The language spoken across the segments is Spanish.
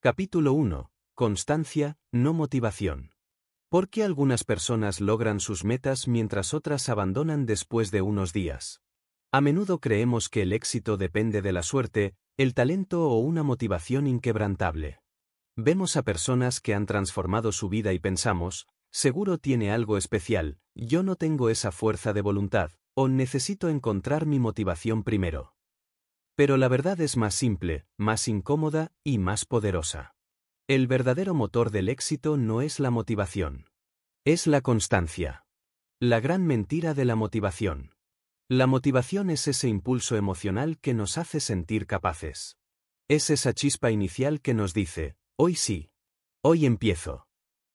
Capítulo 1. Constancia, no motivación. ¿Por qué algunas personas logran sus metas mientras otras abandonan después de unos días? A menudo creemos que el éxito depende de la suerte, el talento o una motivación inquebrantable. Vemos a personas que han transformado su vida y pensamos, seguro tiene algo especial, yo no tengo esa fuerza de voluntad, o necesito encontrar mi motivación primero. Pero la verdad es más simple, más incómoda y más poderosa. El verdadero motor del éxito no es la motivación. Es la constancia. La gran mentira de la motivación. La motivación es ese impulso emocional que nos hace sentir capaces. Es esa chispa inicial que nos dice, hoy sí. Hoy empiezo.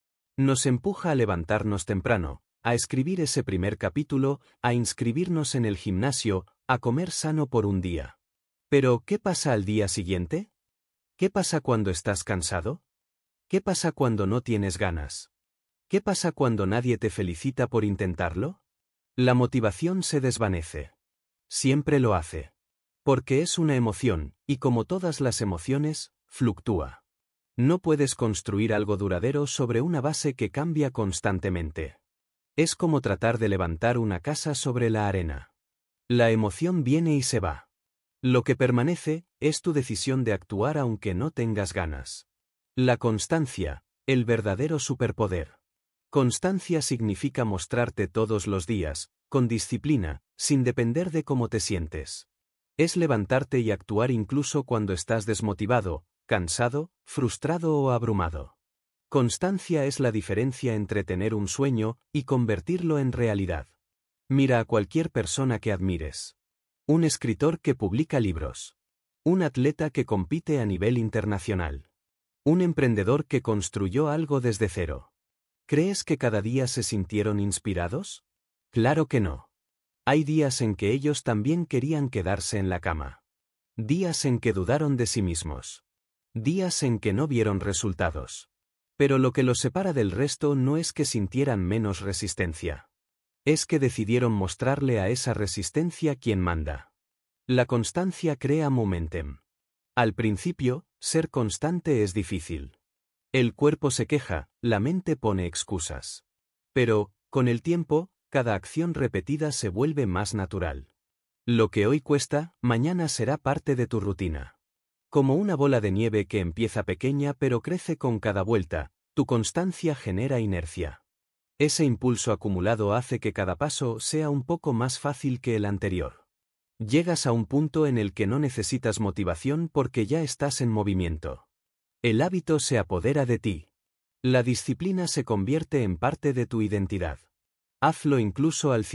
Nos empuja a levantarnos temprano, a escribir ese primer capítulo, a inscribirnos en el gimnasio, a comer sano por un día. Pero, ¿qué pasa al día siguiente? ¿Qué pasa cuando estás cansado? ¿Qué pasa cuando no tienes ganas? ¿Qué pasa cuando nadie te felicita por intentarlo? La motivación se desvanece. Siempre lo hace. Porque es una emoción, y como todas las emociones, fluctúa. No puedes construir algo duradero sobre una base que cambia constantemente. Es como tratar de levantar una casa sobre la arena. La emoción viene y se va. Lo que permanece es tu decisión de actuar aunque no tengas ganas. La constancia, el verdadero superpoder. Constancia significa mostrarte todos los días, con disciplina, sin depender de cómo te sientes. Es levantarte y actuar incluso cuando estás desmotivado, cansado, frustrado o abrumado. Constancia es la diferencia entre tener un sueño y convertirlo en realidad. Mira a cualquier persona que admires. Un escritor que publica libros. Un atleta que compite a nivel internacional. Un emprendedor que construyó algo desde cero. ¿Crees que cada día se sintieron inspirados? Claro que no. Hay días en que ellos también querían quedarse en la cama. Días en que dudaron de sí mismos. Días en que no vieron resultados. Pero lo que los separa del resto no es que sintieran menos resistencia. Es que decidieron mostrarle a esa resistencia quién manda. La constancia crea momentum. Al principio, ser constante es difícil. El cuerpo se queja, la mente pone excusas. Pero, con el tiempo, cada acción repetida se vuelve más natural. Lo que hoy cuesta, mañana será parte de tu rutina. Como una bola de nieve que empieza pequeña pero crece con cada vuelta, tu constancia genera inercia. Ese impulso acumulado hace que cada paso sea un poco más fácil que el anterior. Llegas a un punto en el que no necesitas motivación porque ya estás en movimiento. El hábito se apodera de ti. La disciplina se convierte en parte de tu identidad. Hazlo incluso al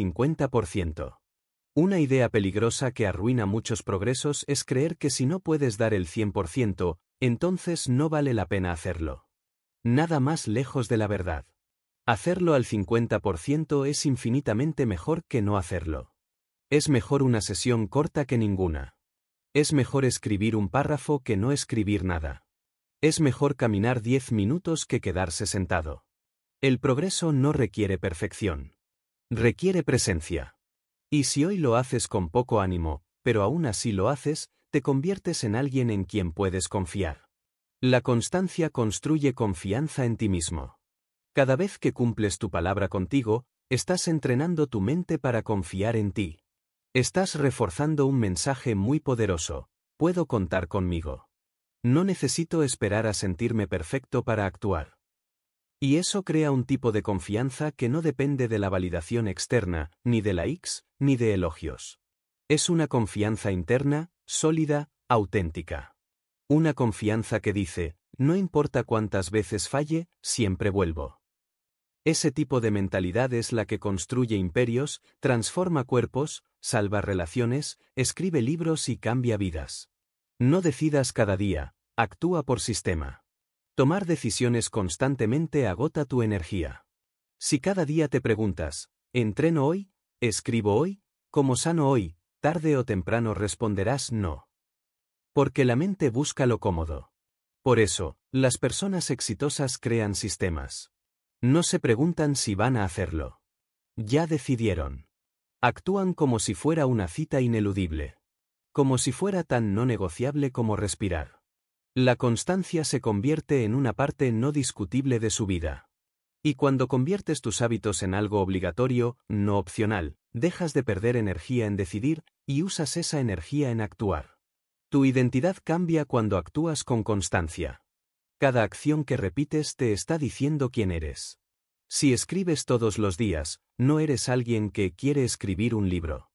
50%. Una idea peligrosa que arruina muchos progresos es creer que si no puedes dar el 100%, entonces no vale la pena hacerlo. Nada más lejos de la verdad. Hacerlo al 50% es infinitamente mejor que no hacerlo. Es mejor una sesión corta que ninguna. Es mejor escribir un párrafo que no escribir nada. Es mejor caminar 10 minutos que quedarse sentado. El progreso no requiere perfección. Requiere presencia. Y si hoy lo haces con poco ánimo, pero aún así lo haces, te conviertes en alguien en quien puedes confiar. La constancia construye confianza en ti mismo. Cada vez que cumples tu palabra contigo, estás entrenando tu mente para confiar en ti. Estás reforzando un mensaje muy poderoso: puedo contar conmigo. No necesito esperar a sentirme perfecto para actuar. Y eso crea un tipo de confianza que no depende de la validación externa, ni de likes, ni de elogios. Es una confianza interna, sólida, auténtica. Una confianza que dice, no importa cuántas veces falle, siempre vuelvo. Ese tipo de mentalidad es la que construye imperios, transforma cuerpos, salva relaciones, escribe libros y cambia vidas. No decidas cada día, actúa por sistema. Tomar decisiones constantemente agota tu energía. Si cada día te preguntas, ¿entreno hoy? ¿Escribo hoy? ¿Como sano hoy? Tarde o temprano responderás no. Porque la mente busca lo cómodo. Por eso, las personas exitosas crean sistemas. No se preguntan si van a hacerlo. Ya decidieron. Actúan como si fuera una cita ineludible. Como si fuera tan no negociable como respirar. La constancia se convierte en una parte no discutible de su vida. Y cuando conviertes tus hábitos en algo obligatorio, no opcional, dejas de perder energía en decidir y usas esa energía en actuar. Tu identidad cambia cuando actúas con constancia. Cada acción que repites te está diciendo quién eres. Si escribes todos los días, no eres alguien que quiere escribir un libro.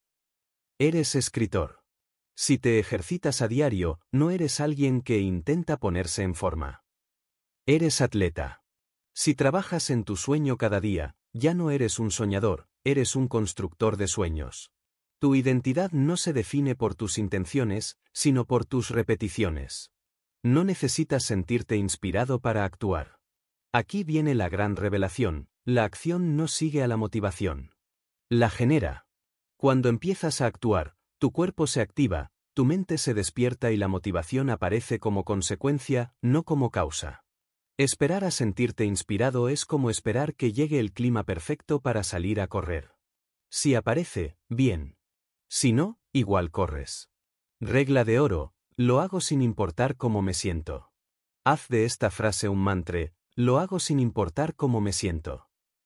Eres escritor. Si te ejercitas a diario, no eres alguien que intenta ponerse en forma. Eres atleta. Si trabajas en tu sueño cada día, ya no eres un soñador, eres un constructor de sueños. Tu identidad no se define por tus intenciones, sino por tus repeticiones. No necesitas sentirte inspirado para actuar. Aquí viene la gran revelación: la acción no sigue a la motivación. La genera. Cuando empiezas a actuar, tu cuerpo se activa, tu mente se despierta y la motivación aparece como consecuencia, no como causa. Esperar a sentirte inspirado es como esperar que llegue el clima perfecto para salir a correr. Si aparece, bien. Si no, igual corres. Regla de oro: lo hago sin importar cómo me siento. Haz de esta frase un mantra: lo hago sin importar cómo me siento.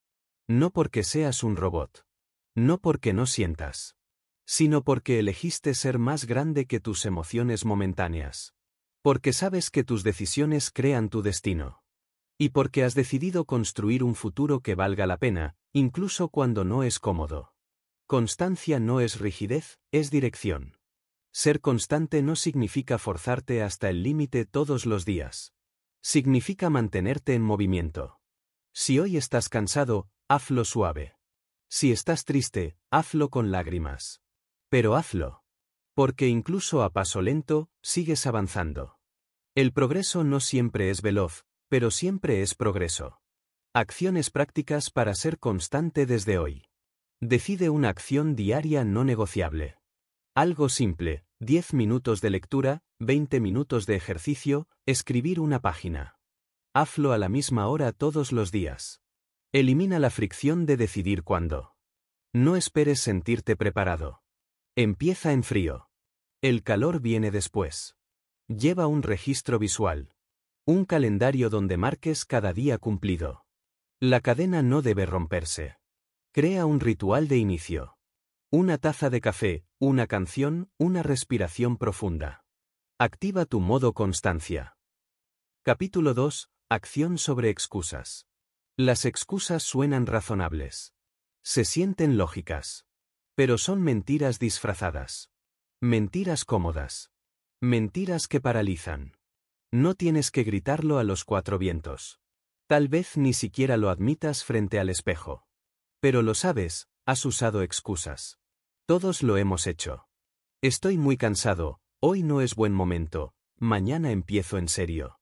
No porque seas un robot. No porque no sientas. Sino porque elegiste ser más grande que tus emociones momentáneas. Porque sabes que tus decisiones crean tu destino. Y porque has decidido construir un futuro que valga la pena, incluso cuando no es cómodo. Constancia no es rigidez, es dirección. Ser constante no significa forzarte hasta el límite todos los días. Significa mantenerte en movimiento. Si hoy estás cansado, hazlo suave. Si estás triste, hazlo con lágrimas. Pero hazlo. Porque incluso a paso lento, sigues avanzando. El progreso no siempre es veloz, pero siempre es progreso. Acciones prácticas para ser constante desde hoy. Decide una acción diaria no negociable. Algo simple: 10 minutos de lectura, 20 minutos de ejercicio, escribir una página. Hazlo a la misma hora todos los días. Elimina la fricción de decidir cuándo. No esperes sentirte preparado. Empieza en frío. El calor viene después. Lleva un registro visual. Un calendario donde marques cada día cumplido. La cadena no debe romperse. Crea un ritual de inicio. Una taza de café, una canción, una respiración profunda. Activa tu modo constancia. Capítulo 2. Acción sobre excusas. Las excusas suenan razonables. Se sienten lógicas. Pero son mentiras disfrazadas. Mentiras cómodas. Mentiras que paralizan. No tienes que gritarlo a los cuatro vientos. Tal vez ni siquiera lo admitas frente al espejo. Pero lo sabes, has usado excusas. Todos lo hemos hecho. Estoy muy cansado, hoy no es buen momento, mañana empiezo en serio.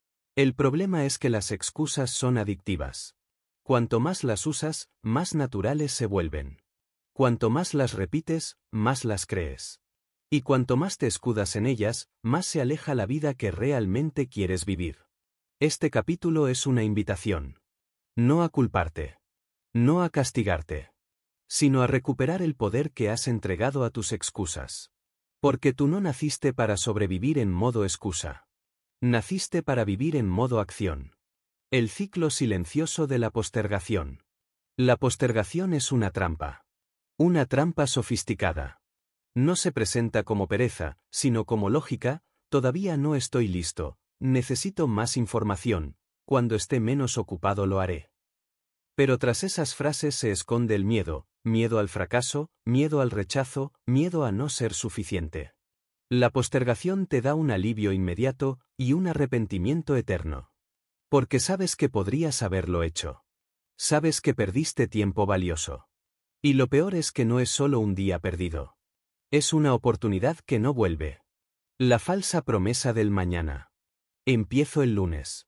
El problema es que las excusas son adictivas. Cuanto más las usas, más naturales se vuelven. Cuanto más las repites, más las crees. Y cuanto más te escudas en ellas, más se aleja la vida que realmente quieres vivir. Este capítulo es una invitación. No a culparte. No a castigarte. Sino a recuperar el poder que has entregado a tus excusas. Porque tú no naciste para sobrevivir en modo excusa. Naciste para vivir en modo acción. El ciclo silencioso de la postergación. La postergación es una trampa. Una trampa sofisticada. No se presenta como pereza, sino como lógica: todavía no estoy listo, necesito más información, cuando esté menos ocupado lo haré. Pero tras esas frases se esconde el miedo: miedo al fracaso, miedo al rechazo, miedo a no ser suficiente. La postergación te da un alivio inmediato y un arrepentimiento eterno. Porque sabes que podrías haberlo hecho. Sabes que perdiste tiempo valioso. Y lo peor es que no es solo un día perdido. Es una oportunidad que no vuelve. La falsa promesa del mañana. Empiezo el lunes.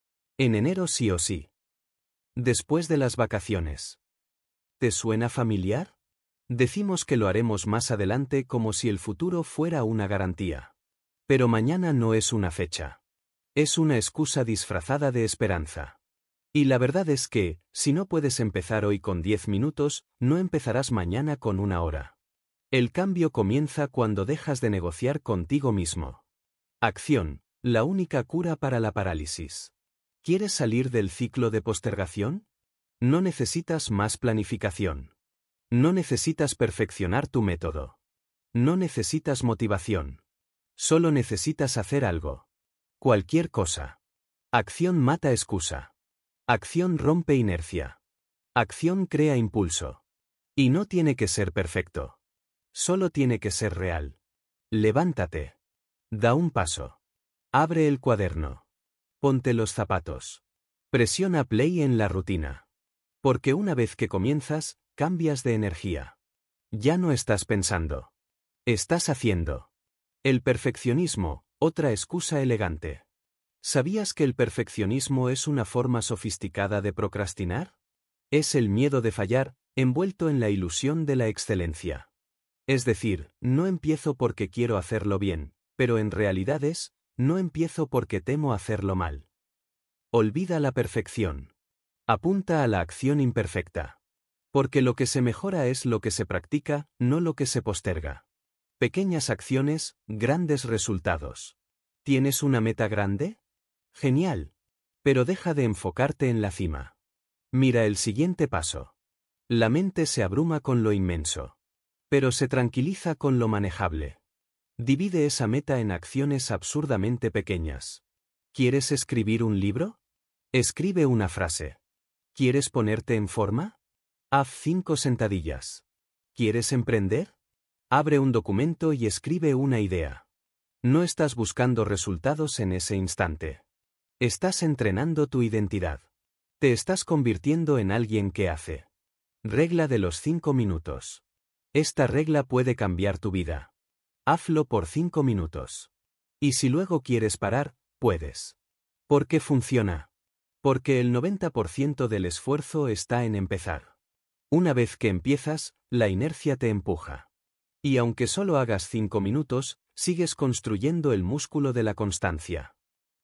En enero sí o sí. Después de las vacaciones. ¿Te suena familiar? Decimos que lo haremos más adelante como si el futuro fuera una garantía. Pero mañana no es una fecha. Es una excusa disfrazada de esperanza. Y la verdad es que, si no puedes empezar hoy con 10 minutos, no empezarás mañana con una hora. El cambio comienza cuando dejas de negociar contigo mismo. Acción. la única cura para la parálisis. ¿Quieres salir del ciclo de postergación? No necesitas más planificación. No necesitas perfeccionar tu método. No necesitas motivación. Solo necesitas hacer algo. Cualquier cosa. Acción mata excusa. Acción rompe inercia. Acción crea impulso. Y no tiene que ser perfecto. Solo tiene que ser real. Levántate. Da un paso. Abre el cuaderno. Ponte los zapatos. Presiona play en la rutina. Porque una vez que comienzas, cambias de energía. Ya no estás pensando. Estás haciendo. El perfeccionismo, otra excusa elegante. ¿Sabías que el perfeccionismo es una forma sofisticada de procrastinar? Es el miedo de fallar, envuelto en la ilusión de la excelencia. Es decir, no empiezo porque quiero hacerlo bien, pero en realidad no empiezo porque temo hacerlo mal. Olvida la perfección. Apunta a la acción imperfecta. Porque lo que se mejora es lo que se practica, no lo que se posterga. Pequeñas acciones, grandes resultados. ¿Tienes una meta grande? Genial. Pero deja de enfocarte en la cima. Mira el siguiente paso. La mente se abruma con lo inmenso. Pero se tranquiliza con lo manejable. Divide esa meta en acciones absurdamente pequeñas. ¿Quieres escribir un libro? Escribe una frase. ¿Quieres ponerte en forma? Haz 5 sentadillas. ¿Quieres emprender? Abre un documento y escribe una idea. No estás buscando resultados en ese instante. Estás entrenando tu identidad. Te estás convirtiendo en alguien que hace. Regla de los 5 minutos. Esta regla puede cambiar tu vida. Hazlo por 5 minutos. Y si luego quieres parar, puedes. ¿Por qué funciona? Porque el 90% del esfuerzo está en empezar. Una vez que empiezas, la inercia te empuja. Y aunque solo hagas 5 minutos, sigues construyendo el músculo de la constancia.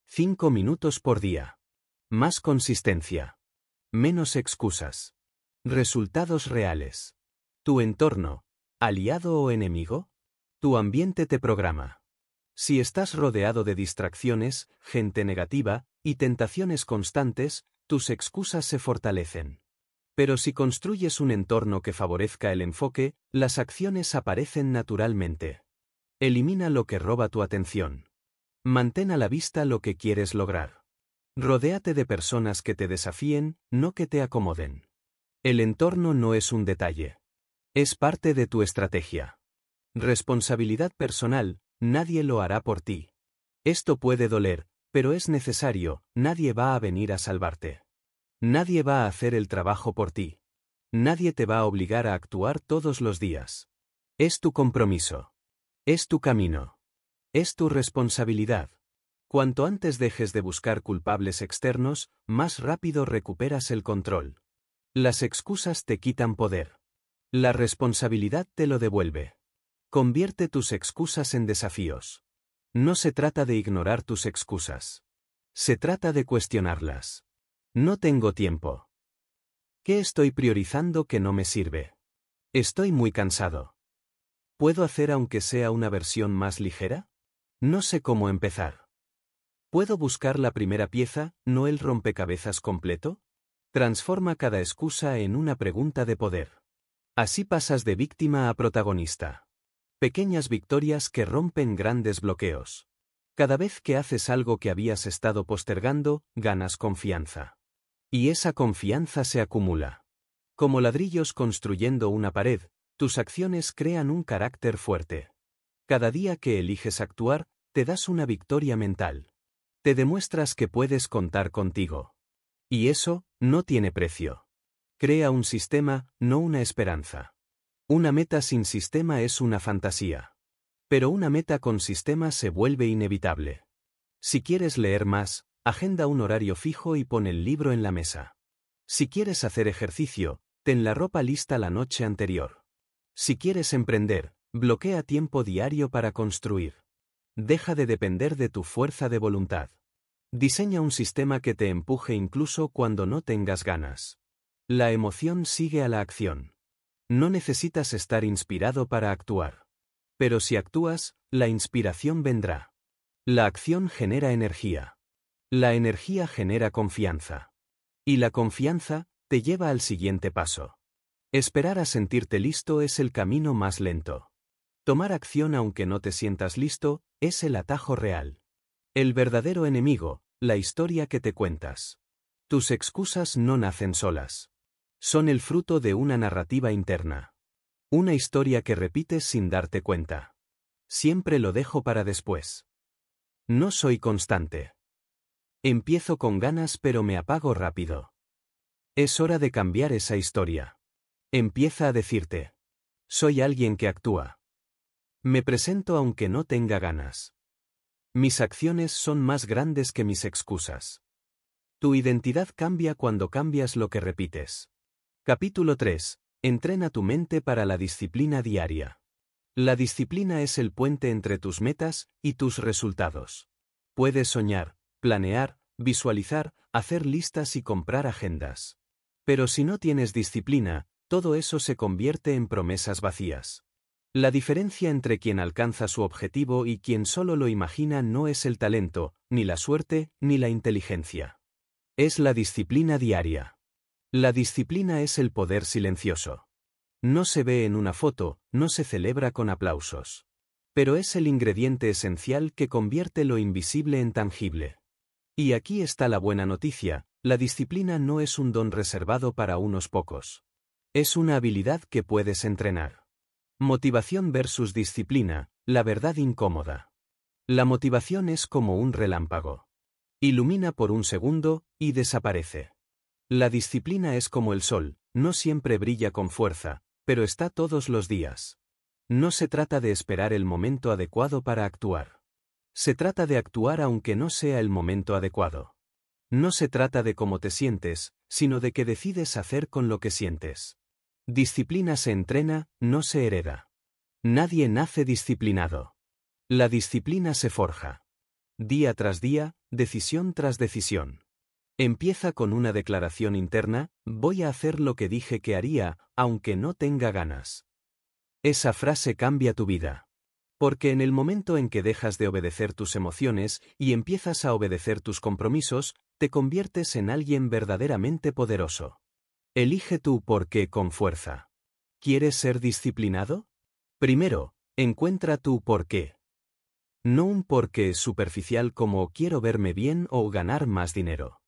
5 minutos por día. Más consistencia. Menos excusas. Resultados reales. Tu entorno, aliado o enemigo, tu ambiente te programa. Si estás rodeado de distracciones, gente negativa y tentaciones constantes, tus excusas se fortalecen. Pero si construyes un entorno que favorezca el enfoque, las acciones aparecen naturalmente. Elimina lo que roba tu atención. Mantén a la vista lo que quieres lograr. Rodéate de personas que te desafíen, no que te acomoden. El entorno no es un detalle. Es parte de tu estrategia. Responsabilidad personal, nadie lo hará por ti. Esto puede doler, pero es necesario, nadie va a venir a salvarte. Nadie va a hacer el trabajo por ti. Nadie te va a obligar a actuar todos los días. Es tu compromiso. Es tu camino. Es tu responsabilidad. Cuanto antes dejes de buscar culpables externos, más rápido recuperas el control. Las excusas te quitan poder. La responsabilidad te lo devuelve. Convierte tus excusas en desafíos. No se trata de ignorar tus excusas. Se trata de cuestionarlas. No tengo tiempo. ¿Qué estoy priorizando que no me sirve? Estoy muy cansado. ¿Puedo hacer aunque sea una versión más ligera? No sé cómo empezar. ¿Puedo buscar la primera pieza, no el rompecabezas completo? Transforma cada excusa en una pregunta de poder. Así pasas de víctima a protagonista. Pequeñas victorias que rompen grandes bloqueos. Cada vez que haces algo que habías estado postergando, ganas confianza. Y esa confianza se acumula. Como ladrillos construyendo una pared, tus acciones crean un carácter fuerte. Cada día que eliges actuar, te das una victoria mental. Te demuestras que puedes contar contigo. Y eso, no tiene precio. Crea un sistema, no una esperanza. Una meta sin sistema es una fantasía. Pero una meta con sistema se vuelve inevitable. Si quieres leer más, agenda un horario fijo y pon el libro en la mesa. Si quieres hacer ejercicio, ten la ropa lista la noche anterior. Si quieres emprender, bloquea tiempo diario para construir. Deja de depender de tu fuerza de voluntad. Diseña un sistema que te empuje incluso cuando no tengas ganas. La emoción sigue a la acción. No necesitas estar inspirado para actuar. Pero si actúas, la inspiración vendrá. La acción genera energía. La energía genera confianza. Y la confianza te lleva al siguiente paso. Esperar a sentirte listo es el camino más lento. Tomar acción aunque no te sientas listo, es el atajo real. El verdadero enemigo, la historia que te cuentas. Tus excusas no nacen solas. Son el fruto de una narrativa interna. Una historia que repites sin darte cuenta. Siempre lo dejo para después. No soy constante. Empiezo con ganas pero me apago rápido. Es hora de cambiar esa historia. Empieza a decirte. Soy alguien que actúa. Me presento aunque no tenga ganas. Mis acciones son más grandes que mis excusas. Tu identidad cambia cuando cambias lo que repites. Capítulo 3. Entrena tu mente para la disciplina diaria. La disciplina es el puente entre tus metas y tus resultados. Puedes soñar, planear, visualizar, hacer listas y comprar agendas. Pero si no tienes disciplina, todo eso se convierte en promesas vacías. La diferencia entre quien alcanza su objetivo y quien solo lo imagina no es el talento, ni la suerte, ni la inteligencia. Es la disciplina diaria. La disciplina es el poder silencioso. No se ve en una foto, no se celebra con aplausos. Pero es el ingrediente esencial que convierte lo invisible en tangible. Y aquí está la buena noticia, la disciplina no es un don reservado para unos pocos. Es una habilidad que puedes entrenar. Motivación versus disciplina, la verdad incómoda. La motivación es como un relámpago. Ilumina por un segundo, y desaparece. La disciplina es como el sol, no siempre brilla con fuerza, pero está todos los días. No se trata de esperar el momento adecuado para actuar. Se trata de actuar aunque no sea el momento adecuado. No se trata de cómo te sientes, sino de qué decides hacer con lo que sientes. Disciplina se entrena, no se hereda. Nadie nace disciplinado. La disciplina se forja. Día tras día, decisión tras decisión. Empieza con una declaración interna, voy a hacer lo que dije que haría, aunque no tenga ganas. Esa frase cambia tu vida. Porque en el momento en que dejas de obedecer tus emociones y empiezas a obedecer tus compromisos, te conviertes en alguien verdaderamente poderoso. Elige tu por qué con fuerza. ¿Quieres ser disciplinado? Primero, encuentra tu por qué. No un por qué superficial como quiero verme bien o ganar más dinero.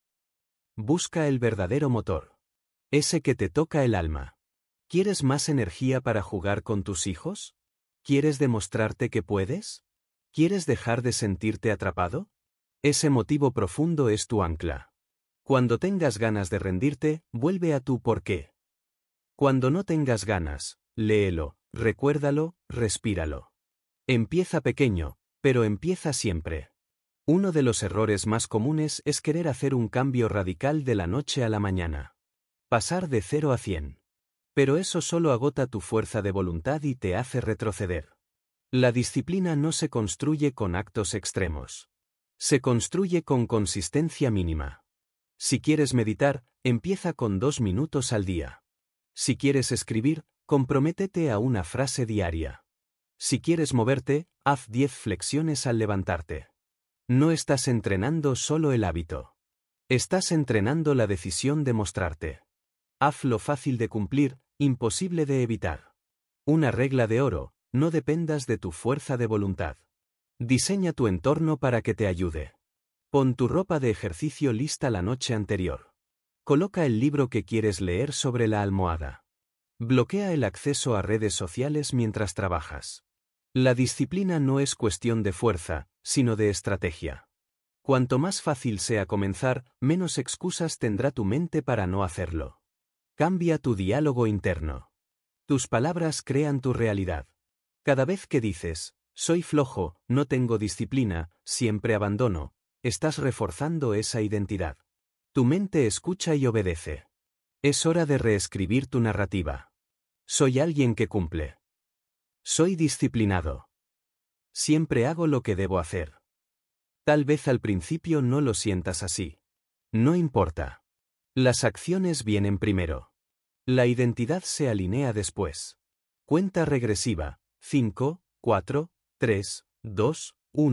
Busca el verdadero motor. Ese que te toca el alma. ¿Quieres más energía para jugar con tus hijos? ¿Quieres demostrarte que puedes? ¿Quieres dejar de sentirte atrapado? Ese motivo profundo es tu ancla. Cuando tengas ganas de rendirte, vuelve a tu por qué. Cuando no tengas ganas, léelo, recuérdalo, respíralo. Empieza pequeño, pero empieza siempre. Uno de los errores más comunes es querer hacer un cambio radical de la noche a la mañana. Pasar de 0 a 100. Pero eso solo agota tu fuerza de voluntad y te hace retroceder. La disciplina no se construye con actos extremos. Se construye con consistencia mínima. Si quieres meditar, empieza con 2 minutos al día. Si quieres escribir, comprométete a una frase diaria. Si quieres moverte, haz 10 flexiones al levantarte. No estás entrenando solo el hábito. Estás entrenando la decisión de mostrarte. Hazlo fácil de cumplir, imposible de evitar. Una regla de oro, no dependas de tu fuerza de voluntad. Diseña tu entorno para que te ayude. Pon tu ropa de ejercicio lista la noche anterior. Coloca el libro que quieres leer sobre la almohada. Bloquea el acceso a redes sociales mientras trabajas. La disciplina no es cuestión de fuerza, sino de estrategia. Cuanto más fácil sea comenzar, menos excusas tendrá tu mente para no hacerlo. Cambia tu diálogo interno. Tus palabras crean tu realidad. Cada vez que dices, soy flojo, no tengo disciplina, siempre abandono, estás reforzando esa identidad. Tu mente escucha y obedece. Es hora de reescribir tu narrativa. Soy alguien que cumple. Soy disciplinado. Siempre hago lo que debo hacer. Tal vez al principio no lo sientas así. No importa. Las acciones vienen primero. La identidad se alinea después. Cuenta regresiva. 5, 4, 3, 2, 1,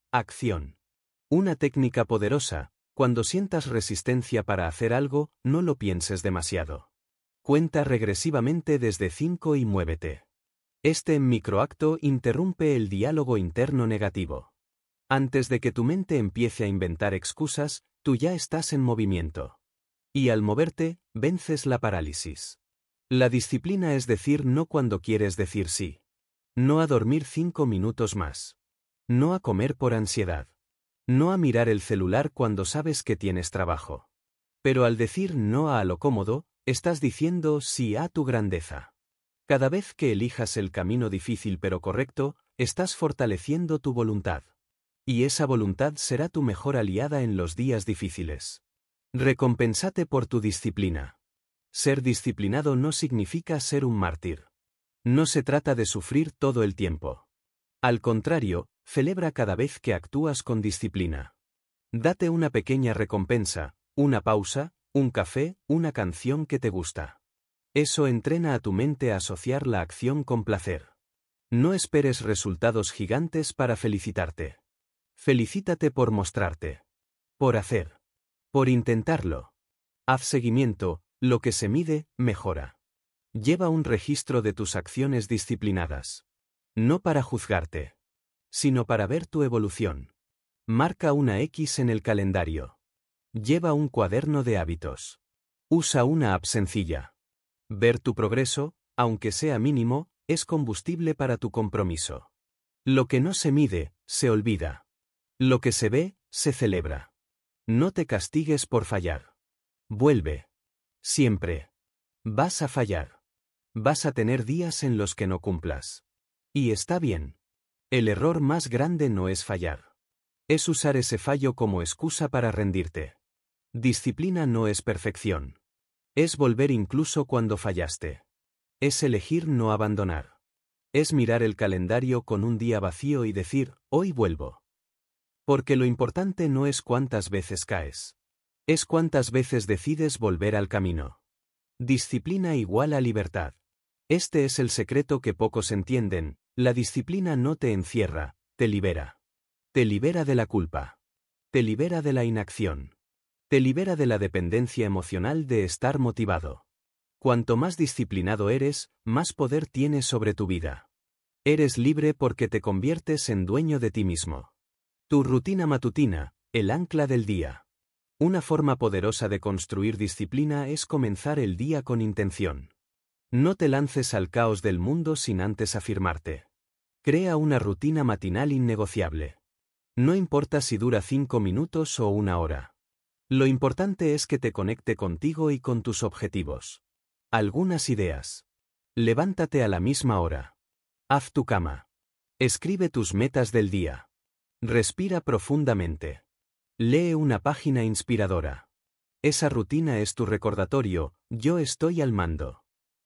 Acción. Una técnica poderosa: cuando sientas resistencia para hacer algo, no lo pienses demasiado. Cuenta regresivamente desde 5 y muévete. Este microacto interrumpe el diálogo interno negativo. Antes de que tu mente empiece a inventar excusas, tú ya estás en movimiento. Y al moverte, vences la parálisis. La disciplina es decir no cuando quieres decir sí. No a dormir 5 minutos más. No a comer por ansiedad. No a mirar el celular cuando sabes que tienes trabajo. Pero al decir no a lo cómodo, estás diciendo sí a tu grandeza. Cada vez que elijas el camino difícil pero correcto, estás fortaleciendo tu voluntad. Y esa voluntad será tu mejor aliada en los días difíciles. Recompensate por tu disciplina. Ser disciplinado no significa ser un mártir. No se trata de sufrir todo el tiempo. Al contrario, celebra cada vez que actúas con disciplina. Date una pequeña recompensa, una pausa, un café, una canción que te gusta. Eso entrena a tu mente a asociar la acción con placer. No esperes resultados gigantes para felicitarte. Felicítate por mostrarte. Por hacer. Por intentarlo. Haz seguimiento, lo que se mide, mejora. Lleva un registro de tus acciones disciplinadas. No para juzgarte, sino para ver tu evolución. Marca una X en el calendario. Lleva un cuaderno de hábitos. Usa una app sencilla. Ver tu progreso, aunque sea mínimo, es combustible para tu compromiso. Lo que no se mide, se olvida. Lo que se ve, se celebra. No te castigues por fallar. Vuelve. Siempre. Vas a fallar. Vas a tener días en los que no cumplas. Y está bien. El error más grande no es fallar. Es usar ese fallo como excusa para rendirte. Disciplina no es perfección. Es volver incluso cuando fallaste. Es elegir no abandonar. Es mirar el calendario con un día vacío y decir, hoy vuelvo. Porque lo importante no es cuántas veces caes. Es cuántas veces decides volver al camino. Disciplina igual a libertad. Este es el secreto que pocos entienden: la disciplina no te encierra, te libera. Te libera de la culpa. Te libera de la inacción. Te libera de la dependencia emocional de estar motivado. Cuanto más disciplinado eres, más poder tienes sobre tu vida. Eres libre porque te conviertes en dueño de ti mismo. Tu rutina matutina, el ancla del día. Una forma poderosa de construir disciplina es comenzar el día con intención. No te lances al caos del mundo sin antes afirmarte. Crea una rutina matinal innegociable. No importa si dura 5 minutos o 1 hora. Lo importante es que te conecte contigo y con tus objetivos. Algunas ideas. Levántate a la misma hora. Haz tu cama. Escribe tus metas del día. Respira profundamente. Lee una página inspiradora. Esa rutina es tu recordatorio: yo estoy al mando.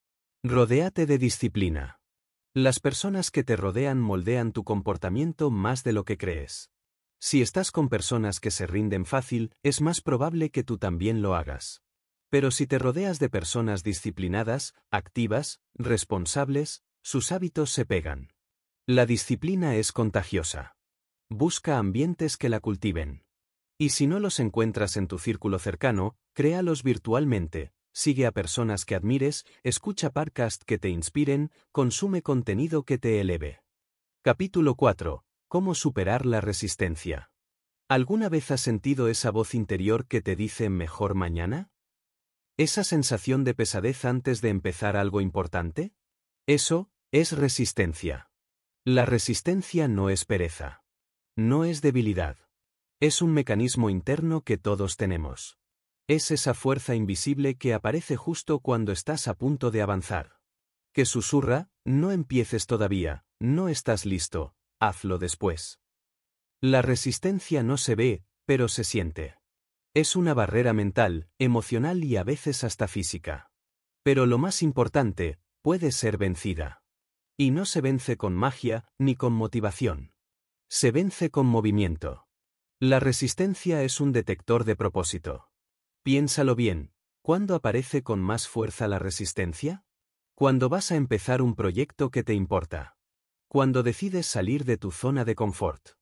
Rodéate de disciplina. Las personas que te rodean moldean tu comportamiento más de lo que crees. Si estás con personas que se rinden fácil, es más probable que tú también lo hagas. Pero si te rodeas de personas disciplinadas, activas, responsables, sus hábitos se pegan. La disciplina es contagiosa. Busca ambientes que la cultiven. Y si no los encuentras en tu círculo cercano, créalos virtualmente. Sigue a personas que admires, escucha podcasts que te inspiren, consume contenido que te eleve. Capítulo 4. ¿Cómo superar la resistencia? ¿Alguna vez has sentido esa voz interior que te dice mejor mañana? ¿Esa sensación de pesadez antes de empezar algo importante? Eso es resistencia. La resistencia no es pereza. No es debilidad. Es un mecanismo interno que todos tenemos. Es esa fuerza invisible que aparece justo cuando estás a punto de avanzar. Que susurra: no empieces todavía, no estás listo, hazlo después. La resistencia no se ve, pero se siente. Es una barrera mental, emocional y a veces hasta física. Pero lo más importante, puede ser vencida. Y no se vence con magia, ni con motivación. Se vence con movimiento. La resistencia es un detector de propósito. Piénsalo bien, ¿cuándo aparece con más fuerza la resistencia? Cuando vas a empezar un proyecto que te importa. Cuando decides salir de tu zona de confort.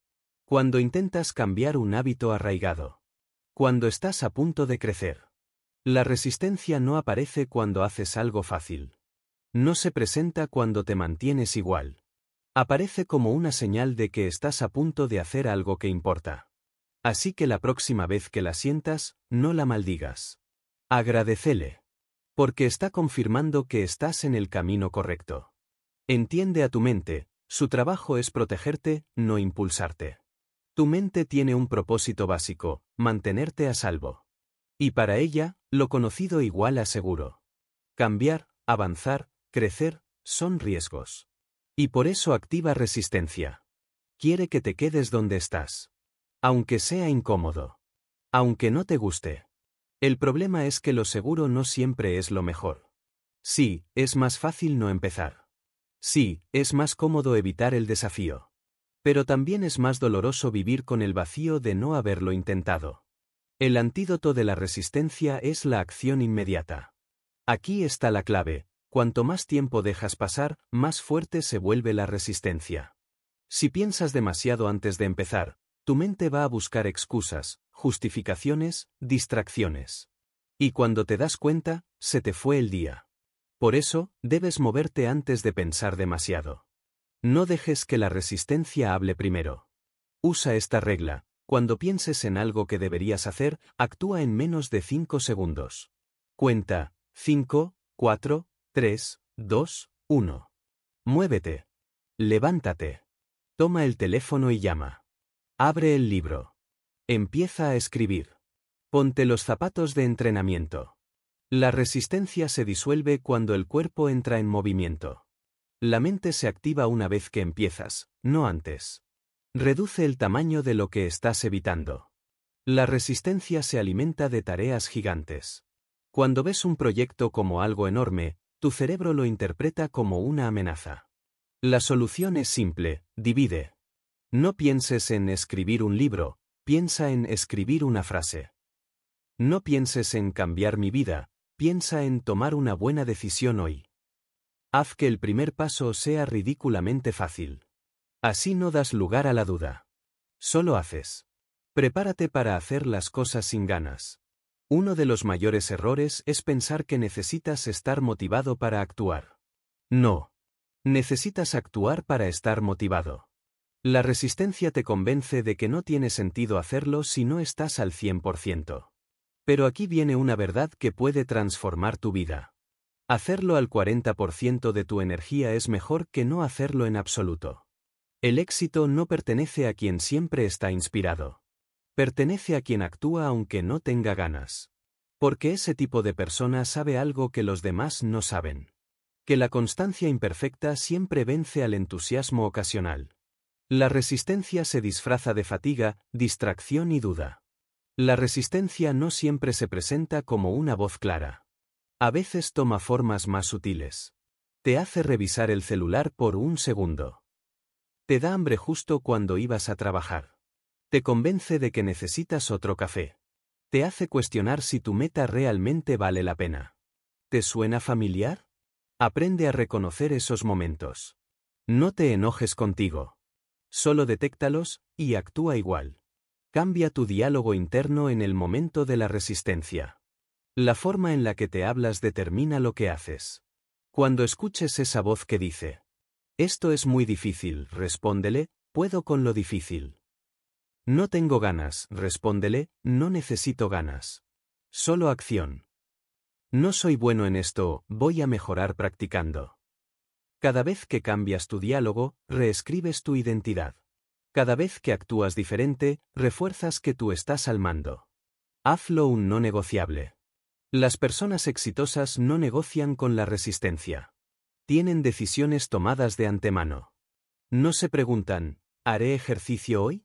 Cuando intentas cambiar un hábito arraigado. Cuando estás a punto de crecer. La resistencia no aparece cuando haces algo fácil. No se presenta cuando te mantienes igual. Aparece como una señal de que estás a punto de hacer algo que importa. Así que la próxima vez que la sientas, no la maldigas. Agradécele. Porque está confirmando que estás en el camino correcto. Entiende a tu mente, su trabajo es protegerte, no impulsarte. Tu mente tiene un propósito básico, mantenerte a salvo. Y para ella, lo conocido igual a seguro. Cambiar, avanzar, crecer, son riesgos. Y por eso activa resistencia. Quiere que te quedes donde estás. Aunque sea incómodo. Aunque no te guste. El problema es que lo seguro no siempre es lo mejor. Sí, es más fácil no empezar. Sí, es más cómodo evitar el desafío. Pero también es más doloroso vivir con el vacío de no haberlo intentado. El antídoto de la resistencia es la acción inmediata. Aquí está la clave: cuanto más tiempo dejas pasar, más fuerte se vuelve la resistencia. Si piensas demasiado antes de empezar, tu mente va a buscar excusas, justificaciones, distracciones. Y cuando te das cuenta, se te fue el día. Por eso, debes moverte antes de pensar demasiado. No dejes que la resistencia hable primero. Usa esta regla: cuando pienses en algo que deberías hacer, actúa en menos de 5 segundos. Cuenta: 5, 4, 3, 2, 1. Muévete. Levántate. Toma el teléfono y llama. Abre el libro. Empieza a escribir. Ponte los zapatos de entrenamiento. La resistencia se disuelve cuando el cuerpo entra en movimiento. La mente se activa una vez que empiezas, no antes. Reduce el tamaño de lo que estás evitando. La resistencia se alimenta de tareas gigantes. Cuando ves un proyecto como algo enorme, tu cerebro lo interpreta como una amenaza. La solución es simple: divide. No pienses en escribir un libro, piensa en escribir una frase. No pienses en cambiar mi vida, piensa en tomar una buena decisión hoy. Haz que el primer paso sea ridículamente fácil. Así no das lugar a la duda. Solo haces. Prepárate para hacer las cosas sin ganas. Uno de los mayores errores es pensar que necesitas estar motivado para actuar. No. Necesitas actuar para estar motivado. La resistencia te convence de que no tiene sentido hacerlo si no estás al 100%. Pero aquí viene una verdad que puede transformar tu vida. Hacerlo al 40% de tu energía es mejor que no hacerlo en absoluto. El éxito no pertenece a quien siempre está inspirado. Pertenece a quien actúa aunque no tenga ganas. Porque ese tipo de persona sabe algo que los demás no saben. Que la constancia imperfecta siempre vence al entusiasmo ocasional. La resistencia se disfraza de fatiga, distracción y duda. La resistencia no siempre se presenta como una voz clara. A veces toma formas más sutiles. Te hace revisar el celular por un segundo. Te da hambre justo cuando ibas a trabajar. Te convence de que necesitas otro café. Te hace cuestionar si tu meta realmente vale la pena. ¿Te suena familiar? Aprende a reconocer esos momentos. No te enojes contigo. Solo detéctalos, y actúa igual. Cambia tu diálogo interno en el momento de la resistencia. La forma en la que te hablas determina lo que haces. Cuando escuches esa voz que dice: esto es muy difícil, respóndele: puedo con lo difícil. No tengo ganas, respóndele: no necesito ganas. Solo acción. No soy bueno en esto, voy a mejorar practicando. Cada vez que cambias tu diálogo, reescribes tu identidad. Cada vez que actúas diferente, refuerzas que tú estás al mando. Hazlo un no negociable. Las personas exitosas no negocian con la resistencia. Tienen decisiones tomadas de antemano. No se preguntan: ¿haré ejercicio hoy?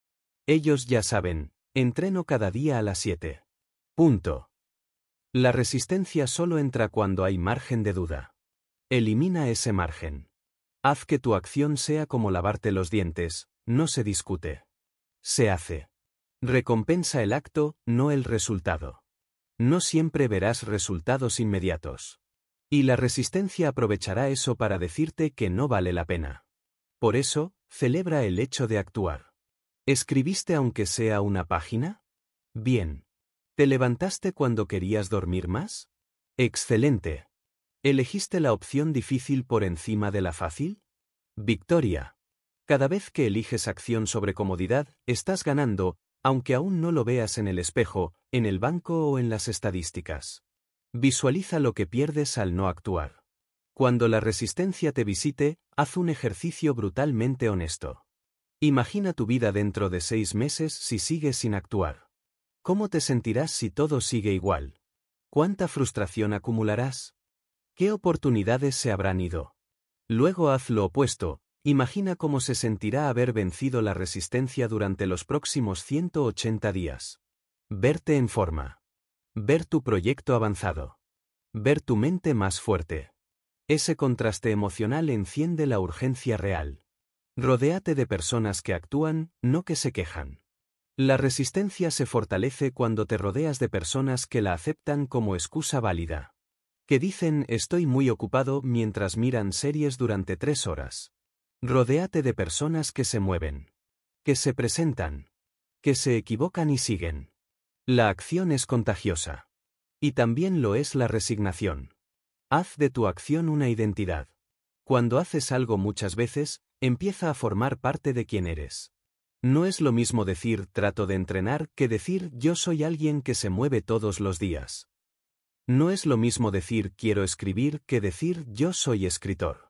Ellos ya saben: entreno cada día a las 7. Punto. La resistencia solo entra cuando hay margen de duda. Elimina ese margen. Haz que tu acción sea como lavarte los dientes: no se discute. Se hace. Recompensa el acto, no el resultado. No siempre verás resultados inmediatos. Y la resistencia aprovechará eso para decirte que no vale la pena. Por eso, celebra el hecho de actuar. ¿Escribiste aunque sea una página? Bien. ¿Te levantaste cuando querías dormir más? Excelente. ¿Elegiste la opción difícil por encima de la fácil? Victoria. Cada vez que eliges acción sobre comodidad, estás ganando, aunque aún no lo veas en el espejo, en el banco o en las estadísticas. Visualiza lo que pierdes al no actuar. Cuando la resistencia te visite, haz un ejercicio brutalmente honesto. Imagina tu vida dentro de 6 meses si sigues sin actuar. ¿Cómo te sentirás si todo sigue igual? ¿Cuánta frustración acumularás? ¿Qué oportunidades se habrán ido? Luego haz lo opuesto, imagina cómo se sentirá haber vencido la resistencia durante los próximos 180 días. Verte en forma. Ver tu proyecto avanzado. Ver tu mente más fuerte. Ese contraste emocional enciende la urgencia real. Rodéate de personas que actúan, no que se quejan. La resistencia se fortalece cuando te rodeas de personas que la aceptan como excusa válida. Que dicen estoy muy ocupado mientras miran series durante 3 horas. Rodéate de personas que se mueven. Que se presentan. Que se equivocan y siguen. La acción es contagiosa. Y también lo es la resignación. Haz de tu acción una identidad. Cuando haces algo muchas veces, empieza a formar parte de quién eres. No es lo mismo decir trato de entrenar que decir yo soy alguien que se mueve todos los días. No es lo mismo decir quiero escribir que decir yo soy escritor.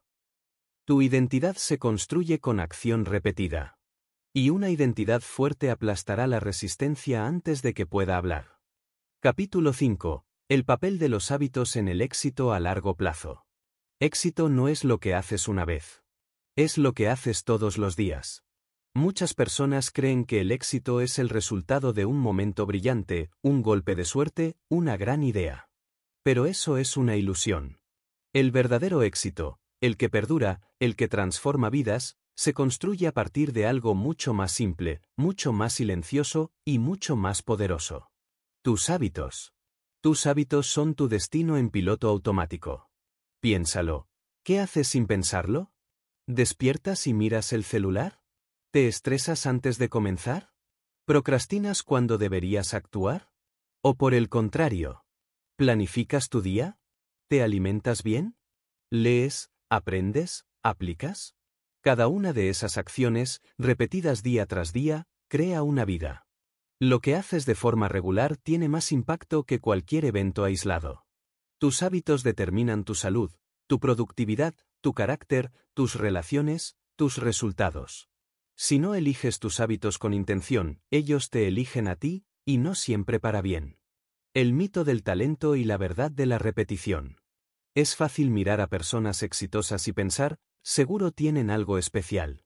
Tu identidad se construye con acción repetida. Y una identidad fuerte aplastará la resistencia antes de que pueda hablar. Capítulo 5. El papel de los hábitos en el éxito a largo plazo. Éxito no es lo que haces una vez. Es lo que haces todos los días. Muchas personas creen que el éxito es el resultado de un momento brillante, un golpe de suerte, una gran idea. Pero eso es una ilusión. El verdadero éxito, el que perdura, el que transforma vidas, se construye a partir de algo mucho más simple, mucho más silencioso y mucho más poderoso. Tus hábitos. Tus hábitos son tu destino en piloto automático. Piénsalo. ¿Qué haces sin pensarlo? ¿Despiertas y miras el celular? ¿Te estresas antes de comenzar? ¿Procrastinas cuando deberías actuar? ¿O por el contrario? ¿Planificas tu día? ¿Te alimentas bien? ¿Lees, aprendes, aplicas? Cada una de esas acciones, repetidas día tras día, crea una vida. Lo que haces de forma regular tiene más impacto que cualquier evento aislado. Tus hábitos determinan tu salud, tu productividad, tu carácter, tus relaciones, tus resultados. Si no eliges tus hábitos con intención, ellos te eligen a ti, y no siempre para bien. El mito del talento y la verdad de la repetición. Es fácil mirar a personas exitosas y pensar, seguro tienen algo especial.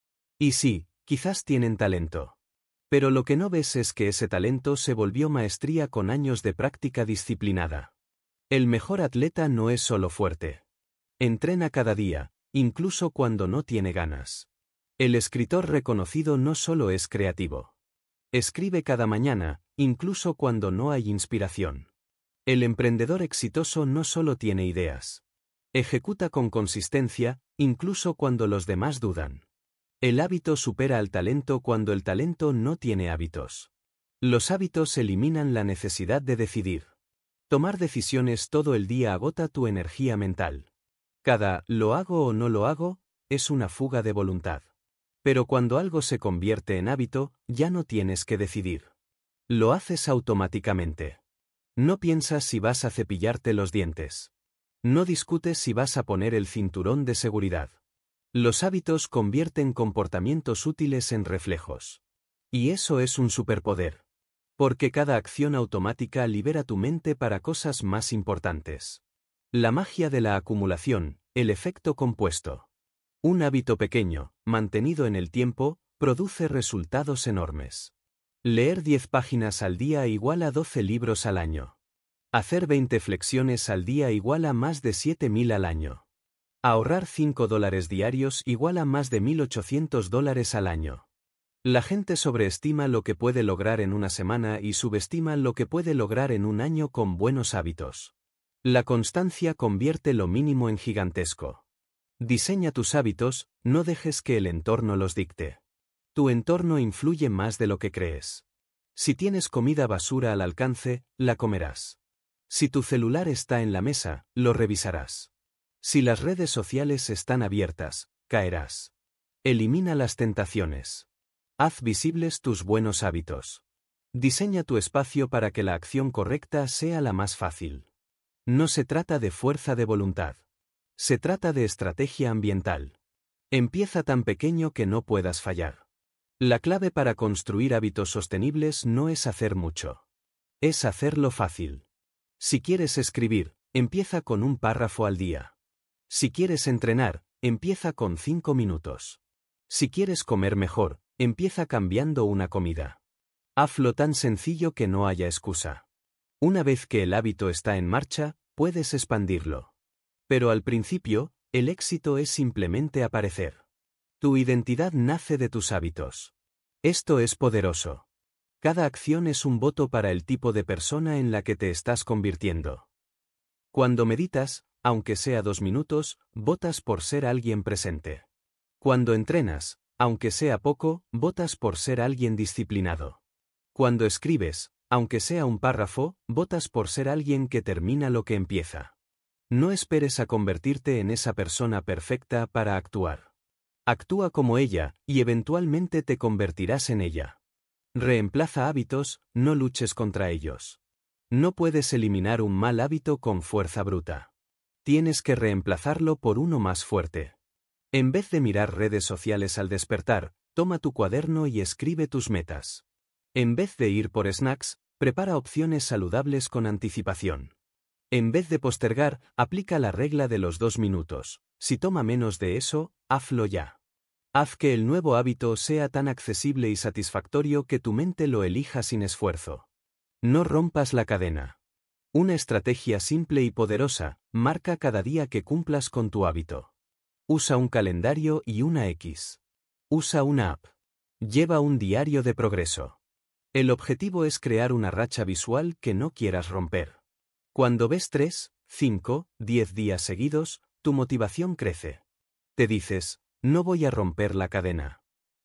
Y sí, quizás tienen talento. Pero lo que no ves es que ese talento se volvió maestría con años de práctica disciplinada. El mejor atleta no es solo fuerte. Entrena cada día, incluso cuando no tiene ganas. El escritor reconocido no solo es creativo. Escribe cada mañana, incluso cuando no hay inspiración. El emprendedor exitoso no solo tiene ideas. Ejecuta con consistencia, incluso cuando los demás dudan. El hábito supera al talento cuando el talento no tiene hábitos. Los hábitos eliminan la necesidad de decidir. Tomar decisiones todo el día agota tu energía mental. Cada «lo hago o no lo hago» es una fuga de voluntad. Pero cuando algo se convierte en hábito, ya no tienes que decidir. Lo haces automáticamente. No piensas si vas a cepillarte los dientes. No discutes si vas a poner el cinturón de seguridad. Los hábitos convierten comportamientos útiles en reflejos. Y eso es un superpoder. Porque cada acción automática libera tu mente para cosas más importantes. La magia de la acumulación, el efecto compuesto. Un hábito pequeño, mantenido en el tiempo, produce resultados enormes. Leer 10 páginas al día igual a 12 libros al año. Hacer 20 flexiones al día igual a más de 7.000 al año. Ahorrar $5 diarios igual a más de $1.800 al año. La gente sobreestima lo que puede lograr en una semana y subestima lo que puede lograr en un año con buenos hábitos. La constancia convierte lo mínimo en gigantesco. Diseña tus hábitos, no dejes que el entorno los dicte. Tu entorno influye más de lo que crees. Si tienes comida basura al alcance, la comerás. Si tu celular está en la mesa, lo revisarás. Si las redes sociales están abiertas, caerás. Elimina las tentaciones. Haz visibles tus buenos hábitos. Diseña tu espacio para que la acción correcta sea la más fácil. No se trata de fuerza de voluntad. Se trata de estrategia ambiental. Empieza tan pequeño que no puedas fallar. La clave para construir hábitos sostenibles no es hacer mucho. Es hacerlo fácil. Si quieres escribir, empieza con un párrafo al día. Si quieres entrenar, empieza con 5 minutos. Si quieres comer mejor, empieza cambiando una comida. Hazlo tan sencillo que no haya excusa. Una vez que el hábito está en marcha, puedes expandirlo. Pero al principio, el éxito es simplemente aparecer. Tu identidad nace de tus hábitos. Esto es poderoso. Cada acción es un voto para el tipo de persona en la que te estás convirtiendo. Cuando meditas, aunque sea 2 minutos, votas por ser alguien presente. Cuando entrenas, aunque sea poco, votas por ser alguien disciplinado. Cuando escribes, aunque sea un párrafo, votas por ser alguien que termina lo que empieza. No esperes a convertirte en esa persona perfecta para actuar. Actúa como ella, y eventualmente te convertirás en ella. Reemplaza hábitos, no luches contra ellos. No puedes eliminar un mal hábito con fuerza bruta. Tienes que reemplazarlo por uno más fuerte. En vez de mirar redes sociales al despertar, toma tu cuaderno y escribe tus metas. En vez de ir por snacks, prepara opciones saludables con anticipación. En vez de postergar, aplica la regla de los 2 minutos. Si toma menos de eso, hazlo ya. Haz que el nuevo hábito sea tan accesible y satisfactorio que tu mente lo elija sin esfuerzo. No rompas la cadena. Una estrategia simple y poderosa, marca cada día que cumplas con tu hábito. Usa un calendario y una X. Usa una app. Lleva un diario de progreso. El objetivo es crear una racha visual que no quieras romper. Cuando ves 3, 5, 10 días seguidos, tu motivación crece. Te dices, no voy a romper la cadena.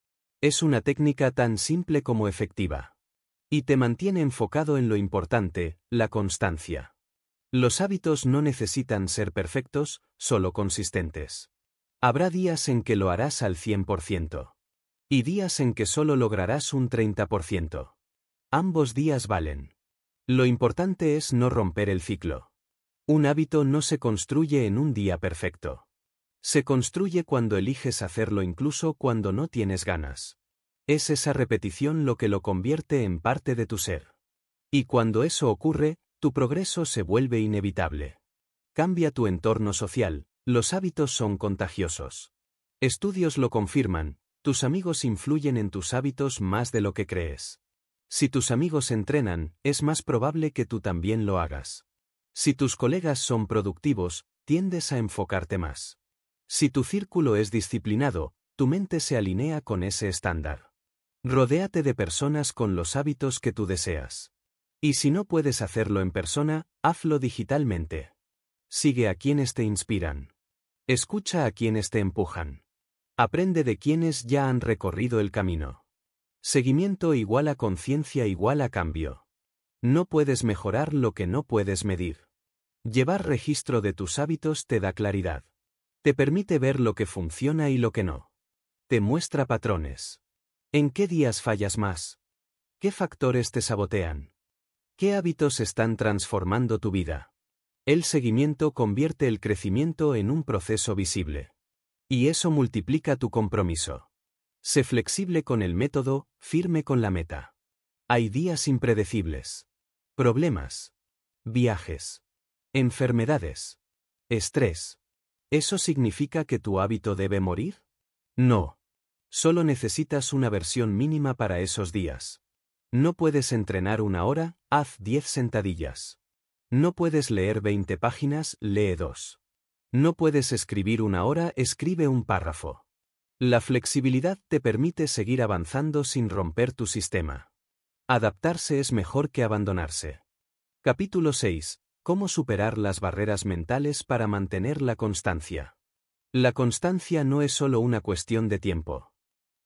Es una técnica tan simple como efectiva. Y te mantiene enfocado en lo importante, la constancia. Los hábitos no necesitan ser perfectos, solo consistentes. Habrá días en que lo harás al 100%. Y días en que solo lograrás un 30%. Ambos días valen. Lo importante es no romper el ciclo. Un hábito no se construye en un día perfecto. Se construye cuando eliges hacerlo incluso cuando no tienes ganas. Es esa repetición lo que lo convierte en parte de tu ser. Y cuando eso ocurre, tu progreso se vuelve inevitable. Cambia tu entorno social, los hábitos son contagiosos. Estudios lo confirman, tus amigos influyen en tus hábitos más de lo que crees. Si tus amigos entrenan, es más probable que tú también lo hagas. Si tus colegas son productivos, tiendes a enfocarte más. Si tu círculo es disciplinado, tu mente se alinea con ese estándar. Rodéate de personas con los hábitos que tú deseas. Y si no puedes hacerlo en persona, hazlo digitalmente. Sigue a quienes te inspiran. Escucha a quienes te empujan. Aprende de quienes ya han recorrido el camino. Seguimiento igual a conciencia igual a cambio. No puedes mejorar lo que no puedes medir. Llevar registro de tus hábitos te da claridad. Te permite ver lo que funciona y lo que no. Te muestra patrones. ¿En qué días fallas más? ¿Qué factores te sabotean? ¿Qué hábitos están transformando tu vida? El seguimiento convierte el crecimiento en un proceso visible. Y eso multiplica tu compromiso. Sé flexible con el método, firme con la meta. Hay días impredecibles. Problemas. Viajes. Enfermedades. Estrés. ¿Eso significa que tu hábito debe morir? No. Solo necesitas una versión mínima para esos días. No puedes entrenar 1 hora, haz 10 sentadillas. No puedes leer 20 páginas, lee 2. No puedes escribir 1 hora, escribe un párrafo. La flexibilidad te permite seguir avanzando sin romper tu sistema. Adaptarse es mejor que abandonarse. Capítulo 6. ¿Cómo superar las barreras mentales para mantener la constancia? La constancia no es solo una cuestión de tiempo.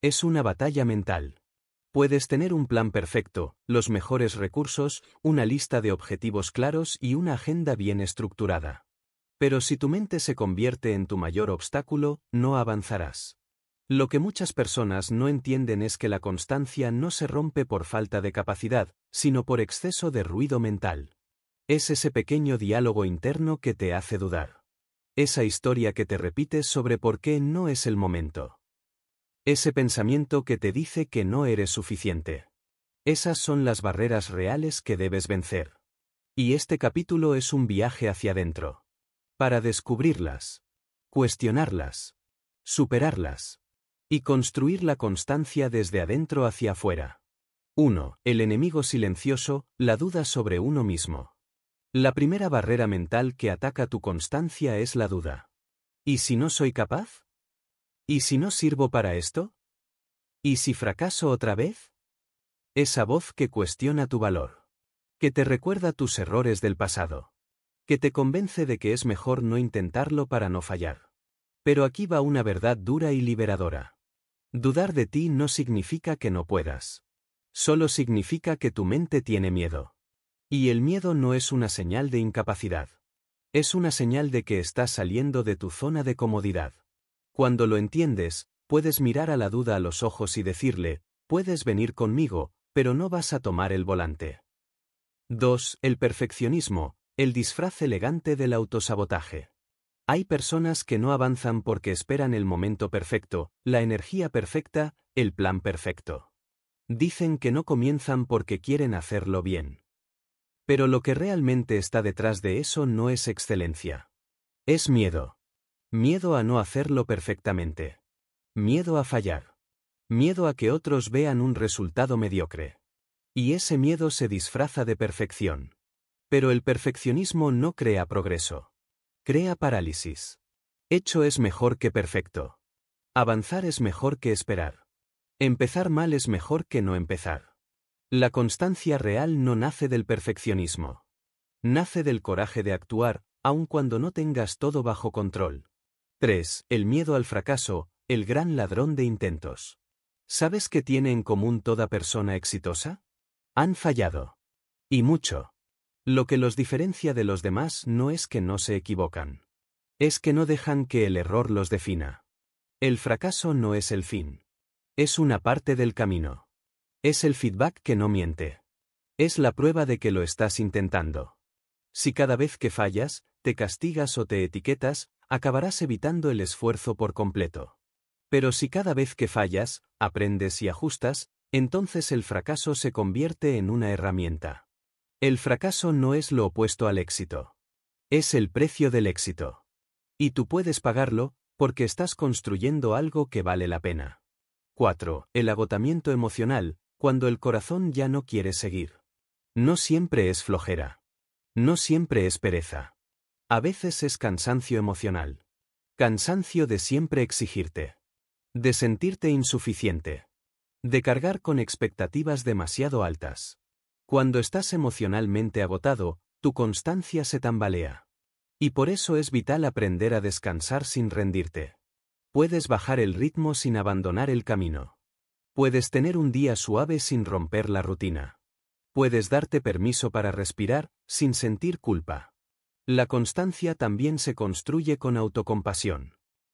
Es una batalla mental. Puedes tener un plan perfecto, los mejores recursos, una lista de objetivos claros y una agenda bien estructurada. Pero si tu mente se convierte en tu mayor obstáculo, no avanzarás. Lo que muchas personas no entienden es que la constancia no se rompe por falta de capacidad, sino por exceso de ruido mental. Es ese pequeño diálogo interno que te hace dudar. Esa historia que te repites sobre por qué no es el momento. Ese pensamiento que te dice que no eres suficiente. Esas son las barreras reales que debes vencer. Y este capítulo es un viaje hacia adentro. Para descubrirlas, cuestionarlas, superarlas y construir la constancia desde adentro hacia afuera. 1. El enemigo silencioso, la duda sobre uno mismo. La primera barrera mental que ataca tu constancia es la duda. ¿Y si no soy capaz? ¿Y si no sirvo para esto? ¿Y si fracaso otra vez? Esa voz que cuestiona tu valor. Que te recuerda tus errores del pasado. Que te convence de que es mejor no intentarlo para no fallar. Pero aquí va una verdad dura y liberadora. Dudar de ti no significa que no puedas. Solo significa que tu mente tiene miedo. Y el miedo no es una señal de incapacidad. Es una señal de que estás saliendo de tu zona de comodidad. Cuando lo entiendes, puedes mirar a la duda a los ojos y decirle, puedes venir conmigo, pero no vas a tomar el volante. 2. El perfeccionismo, el disfraz elegante del autosabotaje. Hay personas que no avanzan porque esperan el momento perfecto, la energía perfecta, el plan perfecto. Dicen que no comienzan porque quieren hacerlo bien. Pero lo que realmente está detrás de eso no es excelencia. Es miedo. Miedo a no hacerlo perfectamente. Miedo a fallar. Miedo a que otros vean un resultado mediocre. Y ese miedo se disfraza de perfección. Pero el perfeccionismo no crea progreso. Crea parálisis. Hecho es mejor que perfecto. Avanzar es mejor que esperar. Empezar mal es mejor que no empezar. La constancia real no nace del perfeccionismo. Nace del coraje de actuar, aun cuando no tengas todo bajo control. 3. El miedo al fracaso, el gran ladrón de intentos. ¿Sabes qué tiene en común toda persona exitosa? Han fallado. Y mucho. Lo que los diferencia de los demás no es que no se equivocan. Es que no dejan que el error los defina. El fracaso no es el fin. Es una parte del camino. Es el feedback que no miente. Es la prueba de que lo estás intentando. Si cada vez que fallas, te castigas o te etiquetas, acabarás evitando el esfuerzo por completo. Pero si cada vez que fallas, aprendes y ajustas, entonces el fracaso se convierte en una herramienta. El fracaso no es lo opuesto al éxito. Es el precio del éxito. Y tú puedes pagarlo, porque estás construyendo algo que vale la pena. 4. El agotamiento emocional, cuando el corazón ya no quiere seguir. No siempre es flojera. No siempre es pereza. A veces es cansancio emocional. Cansancio de siempre exigirte. De sentirte insuficiente. De cargar con expectativas demasiado altas. Cuando estás emocionalmente agotado, tu constancia se tambalea. Y por eso es vital aprender a descansar sin rendirte. Puedes bajar el ritmo sin abandonar el camino. Puedes tener un día suave sin romper la rutina. Puedes darte permiso para respirar, sin sentir culpa. La constancia también se construye con autocompasión.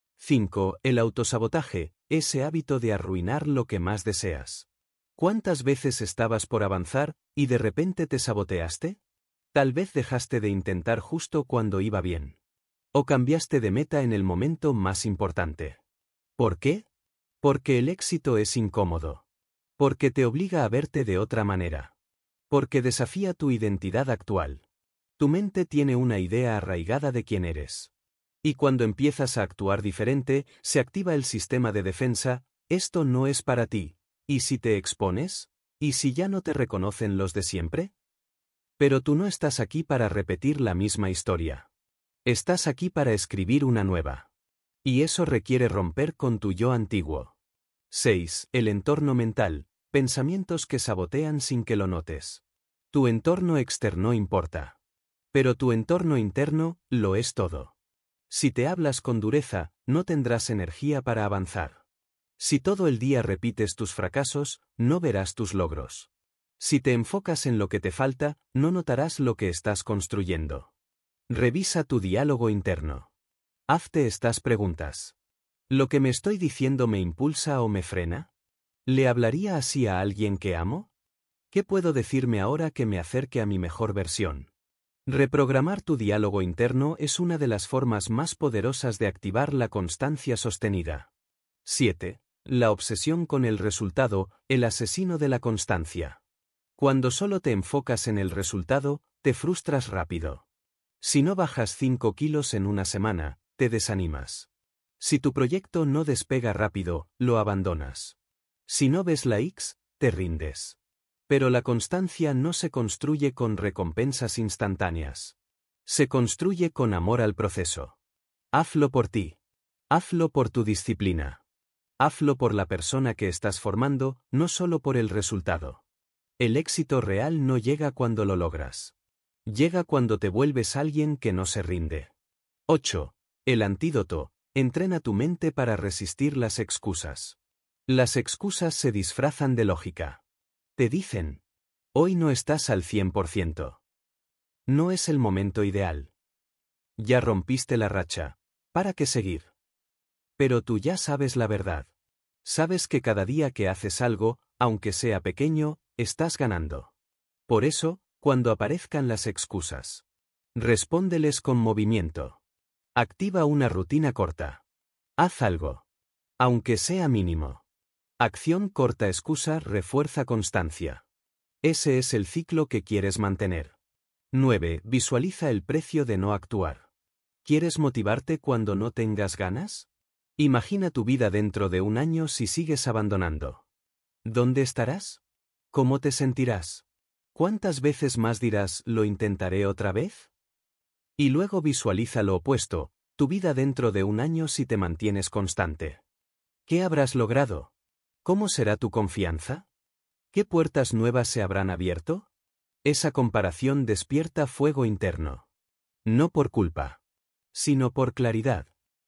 5. El autosabotaje, ese hábito de arruinar lo que más deseas. ¿Cuántas veces estabas por avanzar, y de repente te saboteaste? Tal vez dejaste de intentar justo cuando iba bien. O cambiaste de meta en el momento más importante. ¿Por qué? Porque el éxito es incómodo. Porque te obliga a verte de otra manera. Porque desafía tu identidad actual. Tu mente tiene una idea arraigada de quién eres. Y cuando empiezas a actuar diferente, se activa el sistema de defensa, esto no es para ti. ¿Y si te expones? ¿Y si ya no te reconocen los de siempre? Pero tú no estás aquí para repetir la misma historia. Estás aquí para escribir una nueva. Y eso requiere romper con tu yo antiguo. 6. El entorno mental, pensamientos que sabotean sin que lo notes. Tu entorno externo importa. Pero tu entorno interno lo es todo. Si te hablas con dureza, no tendrás energía para avanzar. Si todo el día repites tus fracasos, no verás tus logros. Si te enfocas en lo que te falta, no notarás lo que estás construyendo. Revisa tu diálogo interno. Hazte estas preguntas. ¿Lo que me estoy diciendo me impulsa o me frena? ¿Le hablaría así a alguien que amo? ¿Qué puedo decirme ahora que me acerque a mi mejor versión? Reprogramar tu diálogo interno es una de las formas más poderosas de activar la constancia sostenida. 7. La obsesión con el resultado, el asesino de la constancia. Cuando solo te enfocas en el resultado, te frustras rápido. Si no bajas 5 kilos en una semana, te desanimas. Si tu proyecto no despega rápido, lo abandonas. Si no ves likes, te rindes. Pero la constancia no se construye con recompensas instantáneas. Se construye con amor al proceso. Hazlo por ti. Hazlo por tu disciplina. Hazlo por la persona que estás formando, no solo por el resultado. El éxito real no llega cuando lo logras. Llega cuando te vuelves alguien que no se rinde. 8. El antídoto. Entrena tu mente para resistir las excusas. Las excusas se disfrazan de lógica. Te dicen: hoy no estás al 100%. No es el momento ideal. Ya rompiste la racha. ¿Para qué seguir? Pero tú ya sabes la verdad. Sabes que cada día que haces algo, aunque sea pequeño, estás ganando. Por eso, cuando aparezcan las excusas, respóndeles con movimiento. Activa una rutina corta. Haz algo. Aunque sea mínimo. Acción corta, excusa refuerza constancia. Ese es el ciclo que quieres mantener. 9. Visualiza el precio de no actuar. ¿Quieres motivarte cuando no tengas ganas? Imagina tu vida dentro de un año si sigues abandonando. ¿Dónde estarás? ¿Cómo te sentirás? ¿Cuántas veces más dirás «lo intentaré otra vez»? Y luego visualiza lo opuesto, tu vida dentro de un año si te mantienes constante. ¿Qué habrás logrado? ¿Cómo será tu confianza? ¿Qué puertas nuevas se habrán abierto? Esa comparación despierta fuego interno. No por culpa, sino por claridad.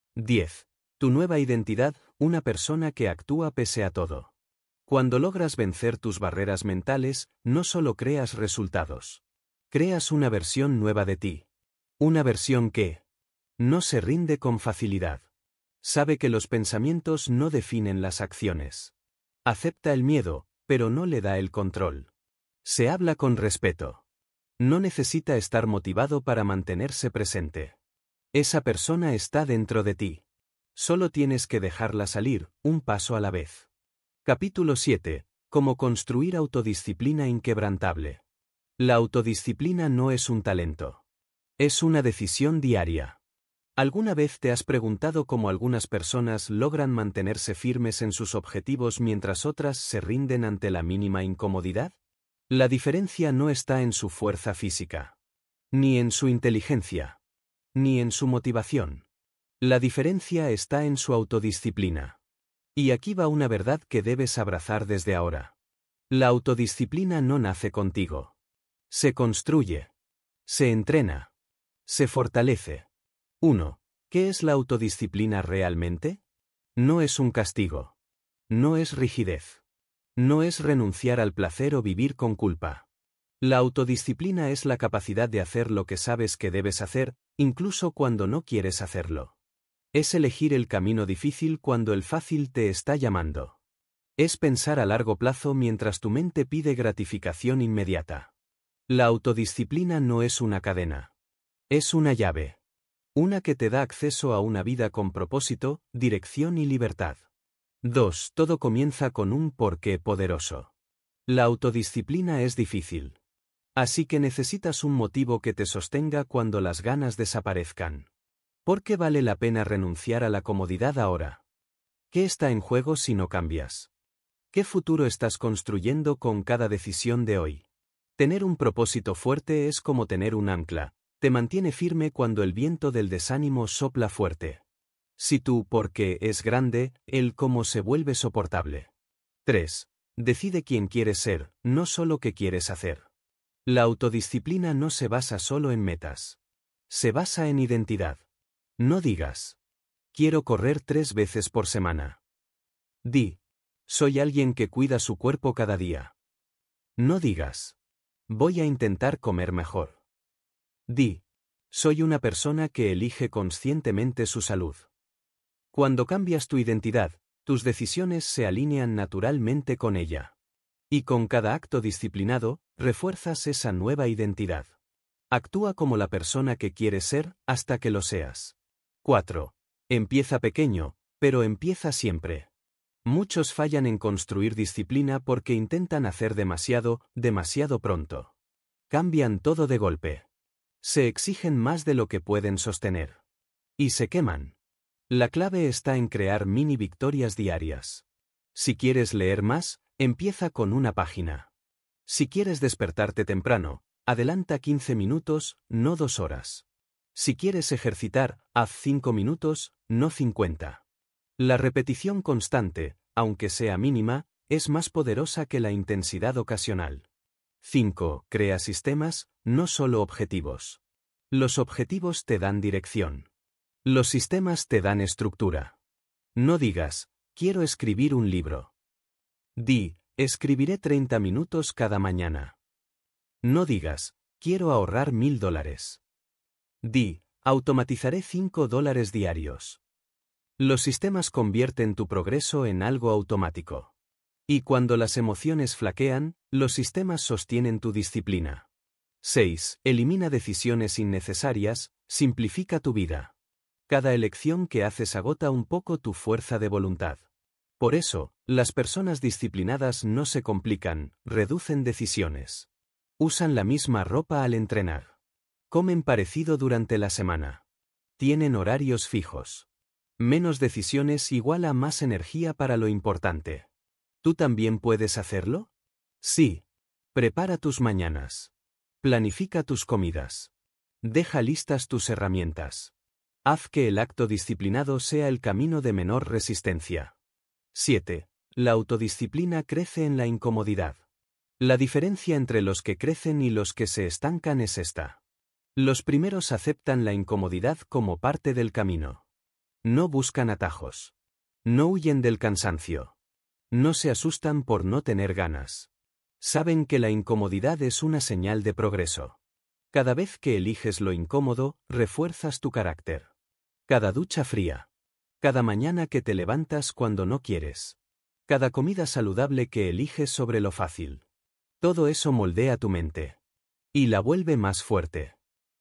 10. Tu nueva identidad, una persona que actúa pese a todo. Cuando logras vencer tus barreras mentales, no solo creas resultados. Creas una versión nueva de ti. Una versión que no se rinde con facilidad. Sabe que los pensamientos no definen las acciones. Acepta el miedo, pero no le da el control. Se habla con respeto. No necesita estar motivado para mantenerse presente. Esa persona está dentro de ti. Solo tienes que dejarla salir, un paso a la vez. Capítulo 7. Cómo construir autodisciplina inquebrantable. La autodisciplina no es un talento. Es una decisión diaria. ¿Alguna vez te has preguntado cómo algunas personas logran mantenerse firmes en sus objetivos mientras otras se rinden ante la mínima incomodidad? La diferencia no está en su fuerza física, ni en su inteligencia, ni en su motivación. La diferencia está en su autodisciplina. Y aquí va una verdad que debes abrazar desde ahora. La autodisciplina no nace contigo. Se construye. Se entrena. Se fortalece. 1. ¿Qué es la autodisciplina realmente? No es un castigo. No es rigidez. No es renunciar al placer o vivir con culpa. La autodisciplina es la capacidad de hacer lo que sabes que debes hacer, incluso cuando no quieres hacerlo. Es elegir el camino difícil cuando el fácil te está llamando. Es pensar a largo plazo mientras tu mente pide gratificación inmediata. La autodisciplina no es una cadena. Es una llave. Una que te da acceso a una vida con propósito, dirección y libertad. 2. Todo comienza con un porqué poderoso. La autodisciplina es difícil. Así que necesitas un motivo que te sostenga cuando las ganas desaparezcan. ¿Por qué vale la pena renunciar a la comodidad ahora? ¿Qué está en juego si no cambias? ¿Qué futuro estás construyendo con cada decisión de hoy? Tener un propósito fuerte es como tener un ancla. Te mantiene firme cuando el viento del desánimo sopla fuerte. Si tu por qué es grande, el cómo se vuelve soportable. 3. Decide quién quieres ser, no solo qué quieres hacer. La autodisciplina no se basa solo en metas. Se basa en identidad. No digas: quiero correr 3 veces por semana. Di: soy alguien que cuida su cuerpo cada día. No digas: voy a intentar comer mejor. Di: soy una persona que elige conscientemente su salud. Cuando cambias tu identidad, tus decisiones se alinean naturalmente con ella. Y con cada acto disciplinado, refuerzas esa nueva identidad. Actúa como la persona que quieres ser hasta que lo seas. 4. Empieza pequeño, pero empieza siempre. Muchos fallan en construir disciplina porque intentan hacer demasiado pronto. Cambian todo de golpe. Se exigen más de lo que pueden sostener. Y se queman. La clave está en crear mini victorias diarias. Si quieres leer más, empieza con una página. Si quieres despertarte temprano, adelanta 15 minutos, no 2 horas. Si quieres ejercitar, haz 5 minutos, no 50. La repetición constante, aunque sea mínima, es más poderosa que la intensidad ocasional. 5. Crea sistemas, no solo objetivos. Los objetivos te dan dirección. Los sistemas te dan estructura. No digas: quiero escribir un libro. Di: escribiré 30 minutos cada mañana. No digas: quiero ahorrar $1000. Di: automatizaré $5 diarios. Los sistemas convierten tu progreso en algo automático. Y cuando las emociones flaquean, los sistemas sostienen tu disciplina. 6. Elimina decisiones innecesarias, simplifica tu vida. Cada elección que haces agota un poco tu fuerza de voluntad. Por eso, las personas disciplinadas no se complican, reducen decisiones. Usan la misma ropa al entrenar. Comen parecido durante la semana. Tienen horarios fijos. Menos decisiones igual a más energía para lo importante. ¿Tú también puedes hacerlo? Sí. Prepara tus mañanas. Planifica tus comidas. Deja listas tus herramientas. Haz que el acto disciplinado sea el camino de menor resistencia. 7. La autodisciplina crece en la incomodidad. La diferencia entre los que crecen y los que se estancan es esta. Los primeros aceptan la incomodidad como parte del camino. No buscan atajos. No huyen del cansancio. No se asustan por no tener ganas. Saben que la incomodidad es una señal de progreso. Cada vez que eliges lo incómodo, refuerzas tu carácter. Cada ducha fría. Cada mañana que te levantas cuando no quieres. Cada comida saludable que eliges sobre lo fácil. Todo eso moldea tu mente. Y la vuelve más fuerte.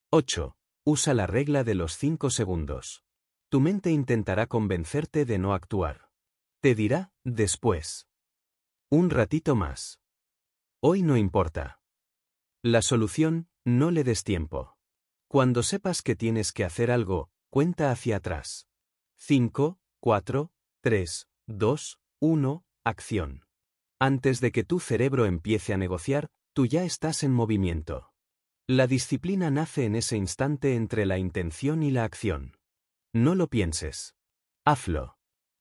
8. Usa la regla de los 5 segundos. Tu mente intentará convencerte de no actuar. Te dirá: después. Un ratito más. Hoy no importa. La solución: no le des tiempo. Cuando sepas que tienes que hacer algo, cuenta hacia atrás. 5, 4, 3, 2, 1, acción. Antes de que tu cerebro empiece a negociar, tú ya estás en movimiento. La disciplina nace en ese instante entre la intención y la acción. No lo pienses. Hazlo.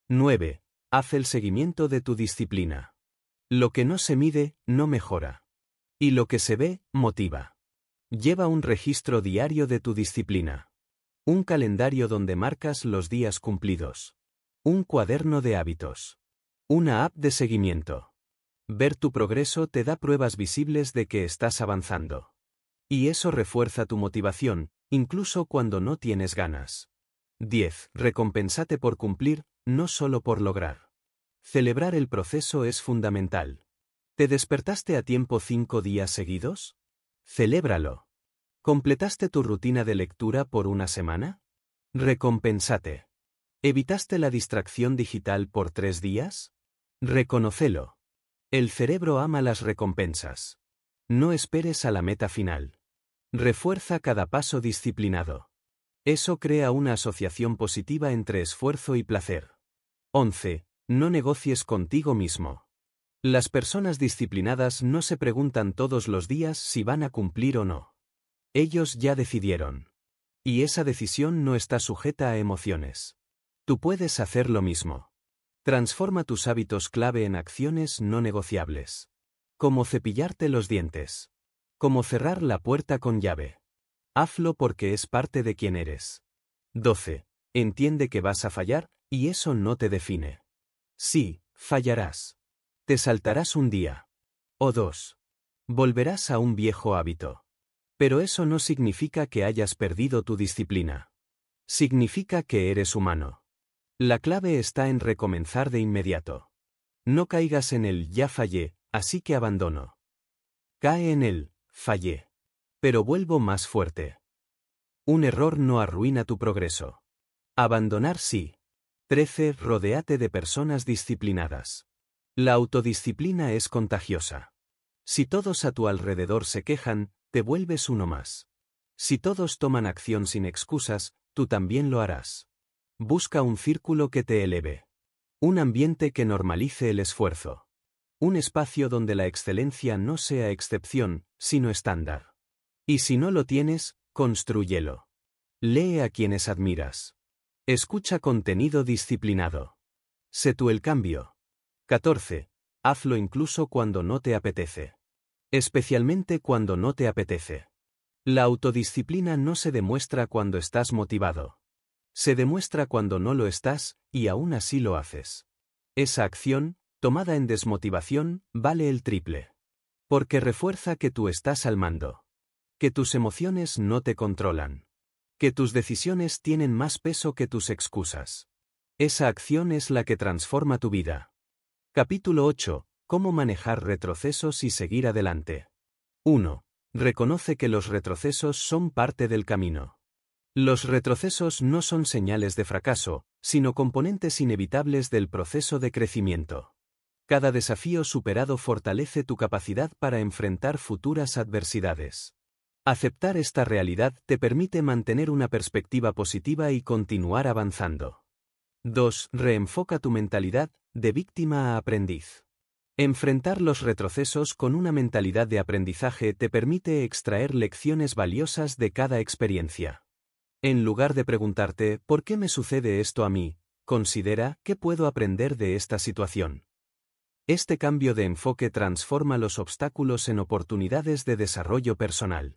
9. Haz el seguimiento de tu disciplina. Lo que no se mide, no mejora. Y lo que se ve, motiva. Lleva un registro diario de tu disciplina. Un calendario donde marcas los días cumplidos. Un cuaderno de hábitos. Una app de seguimiento. Ver tu progreso te da pruebas visibles de que estás avanzando. Y eso refuerza tu motivación, incluso cuando no tienes ganas. 10. Recompénsate por cumplir, no solo por lograr. Celebrar el proceso es fundamental. ¿Te despertaste a tiempo 5 días seguidos? Celébralo. ¿Completaste tu rutina de lectura por una semana? Recompénsate. ¿Evitaste la distracción digital por 3 días? Reconócelo. El cerebro ama las recompensas. No esperes a la meta final. Refuerza cada paso disciplinado. Eso crea una asociación positiva entre esfuerzo y placer. 11. No negocies contigo mismo. Las personas disciplinadas no se preguntan todos los días si van a cumplir o no. Ellos ya decidieron. Y esa decisión no está sujeta a emociones. Tú puedes hacer lo mismo. Transforma tus hábitos clave en acciones no negociables. Como cepillarte los dientes. Como cerrar la puerta con llave. Hazlo porque es parte de quien eres. 12. Entiende que vas a fallar, y eso no te define. Sí, Fallarás. Te saltarás un día. O dos. Volverás a un viejo hábito. Pero eso no significa que hayas perdido tu disciplina. Significa que eres humano. La clave está en recomenzar de inmediato. No caigas en el ya fallé, así que abandono. Cae en el fallé. Pero vuelvo más fuerte. Un error no arruina tu progreso. Abandonar sí. 13. Rodéate de personas disciplinadas. La autodisciplina es contagiosa. Si todos a tu alrededor se quejan, te vuelves uno más. Si todos toman acción sin excusas, tú también lo harás. Busca un círculo que te eleve. Un ambiente que normalice el esfuerzo. Un espacio donde la excelencia no sea excepción, sino estándar. Y si no lo tienes, constrúyelo. Lee a quienes admiras. Escucha contenido disciplinado. Sé tú el cambio. 14. Hazlo incluso cuando no te apetece. Especialmente cuando no te apetece. La autodisciplina no se demuestra cuando estás motivado. Se demuestra cuando no lo estás, y aún así lo haces. Esa acción, tomada en desmotivación, vale el triple. Porque refuerza que tú estás al mando. Que tus emociones no te controlan. Que tus decisiones tienen más peso que tus excusas. Esa acción es la que transforma tu vida. Capítulo 8. Cómo manejar retrocesos y seguir adelante. 1. Reconoce que los retrocesos son parte del camino. Los retrocesos no son señales de fracaso, sino componentes inevitables del proceso de crecimiento. Cada desafío superado fortalece tu capacidad para enfrentar futuras adversidades. Aceptar esta realidad te permite mantener una perspectiva positiva y continuar avanzando. 2. Reenfoca tu mentalidad, de víctima a aprendiz. Enfrentar los retrocesos con una mentalidad de aprendizaje te permite extraer lecciones valiosas de cada experiencia. En lugar de preguntarte ¿por qué me sucede esto a mí?, considera ¿qué puedo aprender de esta situación? Este cambio de enfoque transforma los obstáculos en oportunidades de desarrollo personal.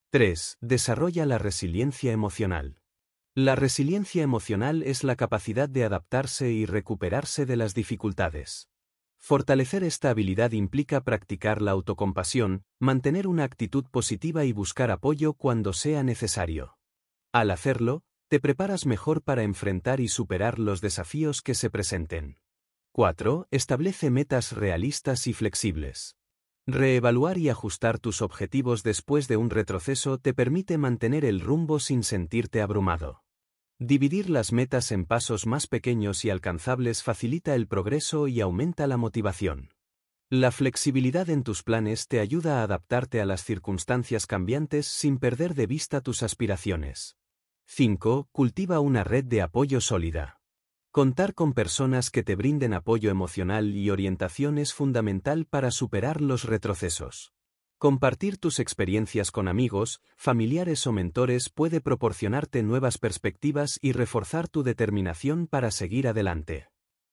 3. Desarrolla la resiliencia emocional. La resiliencia emocional es la capacidad de adaptarse y recuperarse de las dificultades. Fortalecer esta habilidad implica practicar la autocompasión, mantener una actitud positiva y buscar apoyo cuando sea necesario. Al hacerlo, te preparas mejor para enfrentar y superar los desafíos que se presenten. 4. Establece metas realistas y flexibles. Reevaluar y ajustar tus objetivos después de un retroceso te permite mantener el rumbo sin sentirte abrumado. Dividir las metas en pasos más pequeños y alcanzables facilita el progreso y aumenta la motivación. La flexibilidad en tus planes te ayuda a adaptarte a las circunstancias cambiantes sin perder de vista tus aspiraciones. 5. Cultiva una red de apoyo sólida. Contar con personas que te brinden apoyo emocional y orientación es fundamental para superar los retrocesos. Compartir tus experiencias con amigos, familiares o mentores puede proporcionarte nuevas perspectivas y reforzar tu determinación para seguir adelante.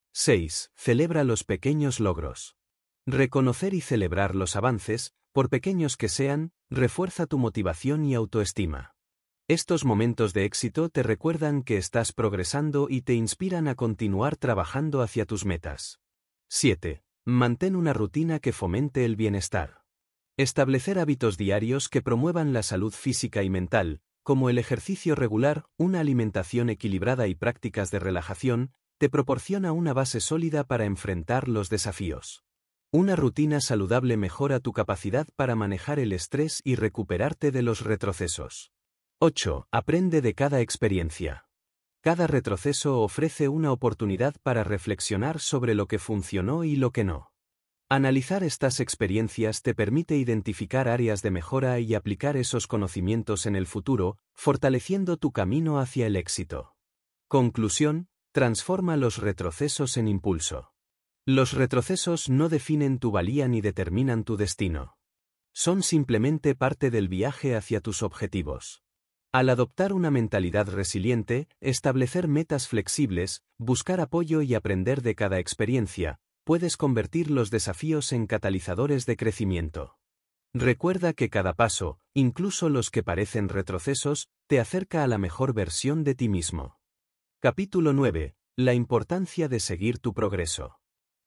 6. Celebra los pequeños logros. Reconocer y celebrar los avances, por pequeños que sean, refuerza tu motivación y autoestima. Estos momentos de éxito te recuerdan que estás progresando y te inspiran a continuar trabajando hacia tus metas. 7. Mantén una rutina que fomente el bienestar. Establecer hábitos diarios que promuevan la salud física y mental, como el ejercicio regular, una alimentación equilibrada y prácticas de relajación, te proporciona una base sólida para enfrentar los desafíos. Una rutina saludable mejora tu capacidad para manejar el estrés y recuperarte de los retrocesos. 8. Aprende de cada experiencia. Cada retroceso ofrece una oportunidad para reflexionar sobre lo que funcionó y lo que no. Analizar estas experiencias te permite identificar áreas de mejora y aplicar esos conocimientos en el futuro, fortaleciendo tu camino hacia el éxito. Conclusión: transforma los retrocesos en impulso. Los retrocesos no definen tu valía ni determinan tu destino. Son simplemente parte del viaje hacia tus objetivos. Al adoptar una mentalidad resiliente, establecer metas flexibles, buscar apoyo y aprender de cada experiencia, puedes convertir los desafíos en catalizadores de crecimiento. Recuerda que cada paso, incluso los que parecen retrocesos, te acerca a la mejor versión de ti mismo. Capítulo 9. La importancia de seguir tu progreso.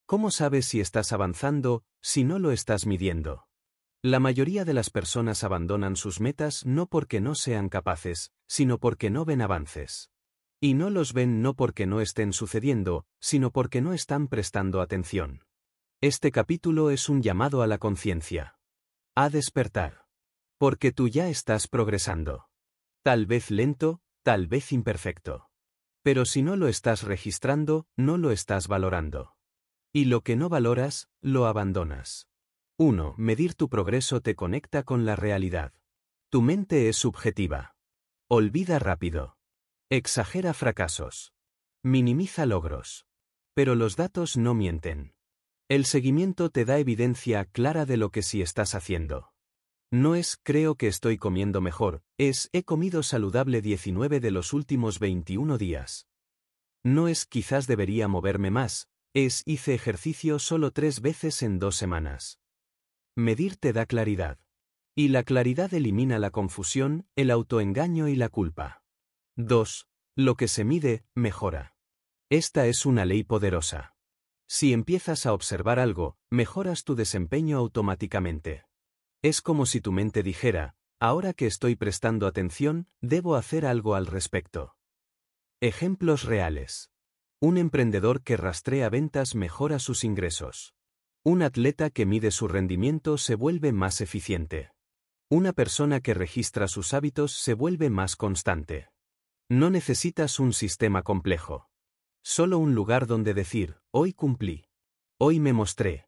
¿Cómo sabes si estás avanzando si no lo estás midiendo? La mayoría de las personas abandonan sus metas no porque no sean capaces, sino porque no ven avances. Y no los ven no porque no estén sucediendo, sino porque no están prestando atención. Este capítulo es un llamado a la conciencia. A despertar. Porque tú ya estás progresando. Tal vez lento, tal vez imperfecto. Pero si no lo estás registrando, no lo estás valorando. Y lo que no valoras, lo abandonas. 1. Medir tu progreso te conecta con la realidad. Tu mente es subjetiva. Olvida rápido. Exagera fracasos. Minimiza logros. Pero los datos no mienten. El seguimiento te da evidencia clara de lo que sí estás haciendo. No es creo que estoy comiendo mejor, es he comido saludable 19 de los últimos 21 días. No es quizás debería moverme más, es hice ejercicio solo 3 veces en 2 semanas. Medir te da claridad. Y la claridad elimina la confusión, el autoengaño y la culpa. 2. Lo que se mide, mejora. Esta es una ley poderosa. Si empiezas a observar algo, mejoras tu desempeño automáticamente. Es como si tu mente dijera, ahora que estoy prestando atención, debo hacer algo al respecto. Ejemplos reales. Un emprendedor que rastrea ventas mejora sus ingresos. Un atleta que mide su rendimiento se vuelve más eficiente. Una persona que registra sus hábitos se vuelve más constante. No necesitas un sistema complejo. Solo un lugar donde decir, hoy cumplí. Hoy me mostré.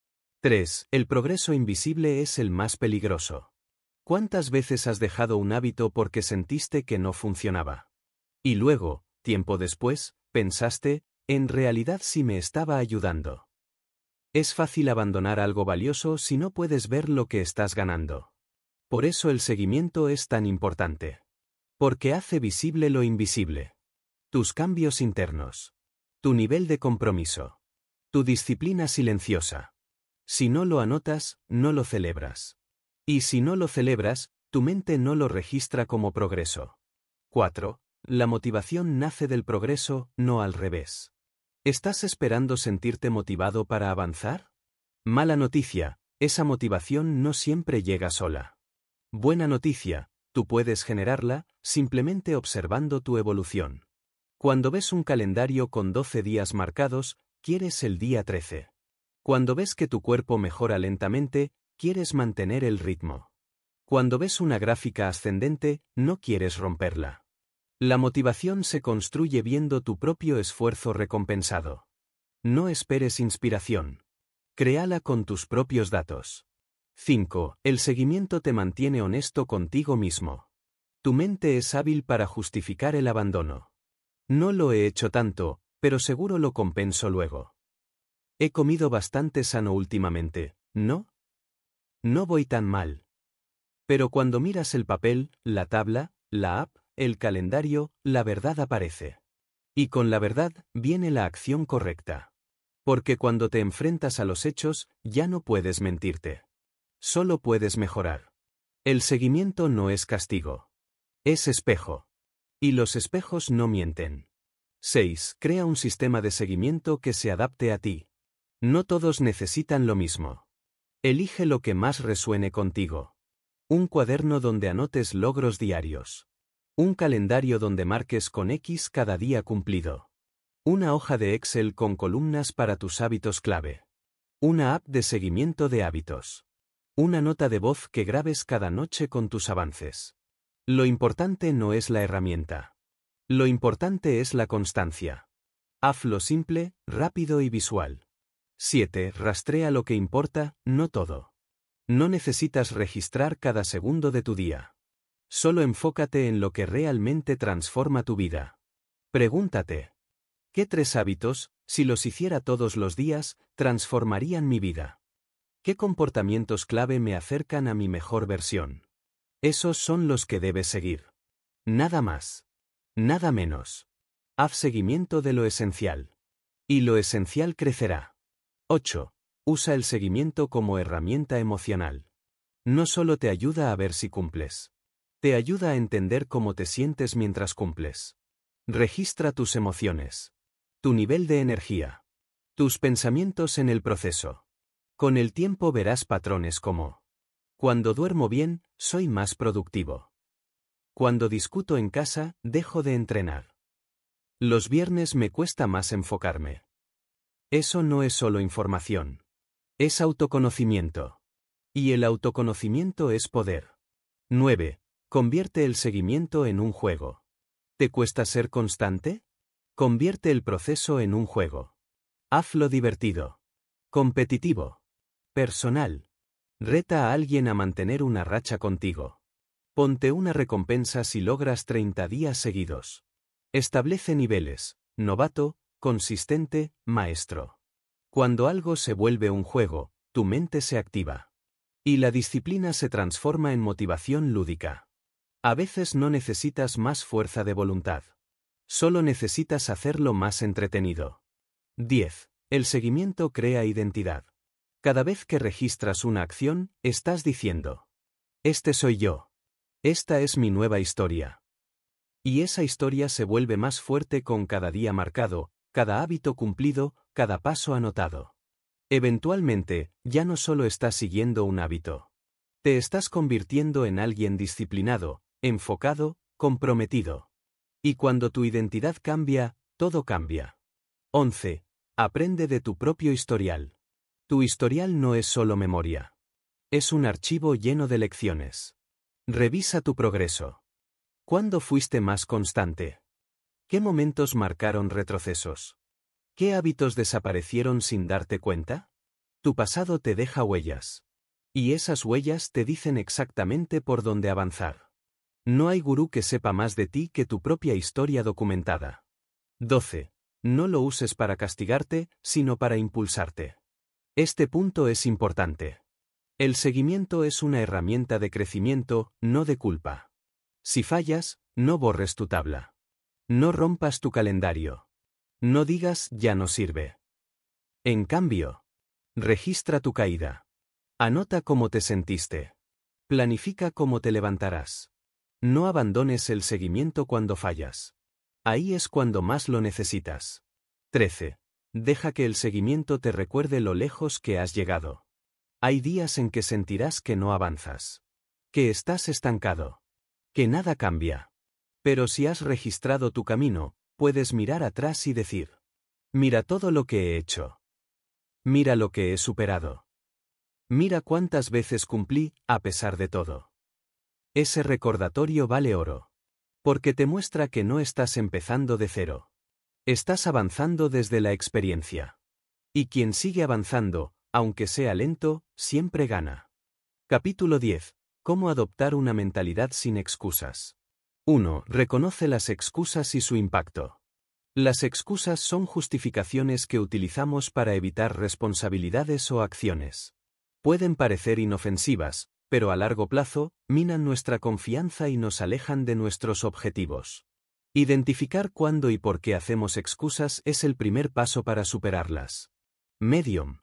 3. El progreso invisible es el más peligroso. ¿Cuántas veces has dejado un hábito porque sentiste que no funcionaba? Y luego, tiempo después, pensaste, en realidad sí me estaba ayudando. Es fácil abandonar algo valioso si no puedes ver lo que estás ganando. Por eso el seguimiento es tan importante. Porque hace visible lo invisible. Tus cambios internos. Tu nivel de compromiso. Tu disciplina silenciosa. Si no lo anotas, no lo celebras. Y si no lo celebras, tu mente no lo registra como progreso. 4. La motivación nace del progreso, no al revés. ¿Estás esperando sentirte motivado para avanzar? Mala noticia, esa motivación no siempre llega sola. Buena noticia, tú puedes generarla, simplemente observando tu evolución. Cuando ves un calendario con 12 días marcados, quieres el día 13. Cuando ves que tu cuerpo mejora lentamente, quieres mantener el ritmo. Cuando ves una gráfica ascendente, no quieres romperla. La motivación se construye viendo tu propio esfuerzo recompensado. No esperes inspiración. Créala con tus propios datos. 5. El seguimiento te mantiene honesto contigo mismo. Tu mente es hábil para justificar el abandono. No lo he hecho tanto, pero seguro lo compenso luego. He comido bastante sano últimamente, ¿no? No voy tan mal. Pero cuando miras el papel, la tabla, la app, el calendario, la verdad aparece. Y con la verdad viene la acción correcta. Porque cuando te enfrentas a los hechos, ya no puedes mentirte. Solo puedes mejorar. El seguimiento no es castigo. Es espejo. Y los espejos no mienten. 6. Crea un sistema de seguimiento que se adapte a ti. No todos necesitan lo mismo. Elige lo que más resuene contigo. Un cuaderno donde anotes logros diarios. Un calendario donde marques con X cada día cumplido. Una hoja de Excel con columnas para tus hábitos clave. Una app de seguimiento de hábitos. Una nota de voz que grabes cada noche con tus avances. Lo importante no es la herramienta. Lo importante es la constancia. Hazlo simple, rápido y visual. 7. Rastrea lo que importa, no todo. No necesitas registrar cada segundo de tu día. Solo enfócate en lo que realmente transforma tu vida. Pregúntate. ¿Qué 3 hábitos, si los hiciera todos los días, transformarían mi vida? ¿Qué comportamientos clave me acercan a mi mejor versión? Esos son los que debes seguir. Nada más. Nada menos. Haz seguimiento de lo esencial. Y lo esencial crecerá. 8. Usa el seguimiento como herramienta emocional. No solo te ayuda a ver si cumples. Te ayuda a entender cómo te sientes mientras cumples. Registra tus emociones. Tu nivel de energía. Tus pensamientos en el proceso. Con el tiempo verás patrones como: cuando duermo bien, soy más productivo. Cuando discuto en casa, dejo de entrenar. Los viernes me cuesta más enfocarme. Eso no es solo información. Es autoconocimiento. Y el autoconocimiento es poder. 9. Convierte el seguimiento en un juego. ¿Te cuesta ser constante? Convierte el proceso en un juego. Hazlo divertido. Competitivo. Personal. Reta a alguien a mantener una racha contigo. Ponte una recompensa si logras 30 días seguidos. Establece niveles: novato, consistente, maestro. Cuando algo se vuelve un juego, tu mente se activa. Y la disciplina se transforma en motivación lúdica. A veces no necesitas más fuerza de voluntad. Solo necesitas hacerlo más entretenido. 10. El seguimiento crea identidad. Cada vez que registras una acción, estás diciendo: este soy yo. Esta es mi nueva historia. Y esa historia se vuelve más fuerte con cada día marcado, cada hábito cumplido, cada paso anotado. Eventualmente, ya no solo estás siguiendo un hábito. Te estás convirtiendo en alguien disciplinado, enfocado, comprometido. Y cuando tu identidad cambia, todo cambia. 11. Aprende de tu propio historial. Tu historial no es solo memoria. Es un archivo lleno de lecciones. Revisa tu progreso. ¿Cuándo fuiste más constante? ¿Qué momentos marcaron retrocesos? ¿Qué hábitos desaparecieron sin darte cuenta? Tu pasado te deja huellas. Y esas huellas te dicen exactamente por dónde avanzar. No hay gurú que sepa más de ti que tu propia historia documentada. 12. No lo uses para castigarte, sino para impulsarte. Este punto es importante. El seguimiento es una herramienta de crecimiento, no de culpa. Si fallas, no borres tu tabla. No rompas tu calendario. No digas ya no sirve. En cambio, registra tu caída. Anota cómo te sentiste. Planifica cómo te levantarás. No abandones el seguimiento cuando fallas. Ahí es cuando más lo necesitas. 13. Deja que el seguimiento te recuerde lo lejos que has llegado. Hay días en que sentirás que no avanzas. Que estás estancado. Que nada cambia. Pero si has registrado tu camino, puedes mirar atrás y decir: mira todo lo que he hecho. Mira lo que he superado. Mira cuántas veces cumplí, a pesar de todo. Ese recordatorio vale oro. Porque te muestra que no estás empezando de cero. Estás avanzando desde la experiencia. Y quien sigue avanzando, aunque sea lento, siempre gana. Capítulo 10. ¿Cómo adoptar una mentalidad sin excusas? 1. Reconoce las excusas y su impacto. Las excusas son justificaciones que utilizamos para evitar responsabilidades o acciones. Pueden parecer inofensivas, pero a largo plazo, minan nuestra confianza y nos alejan de nuestros objetivos. Identificar cuándo y por qué hacemos excusas es el primer paso para superarlas. Medium.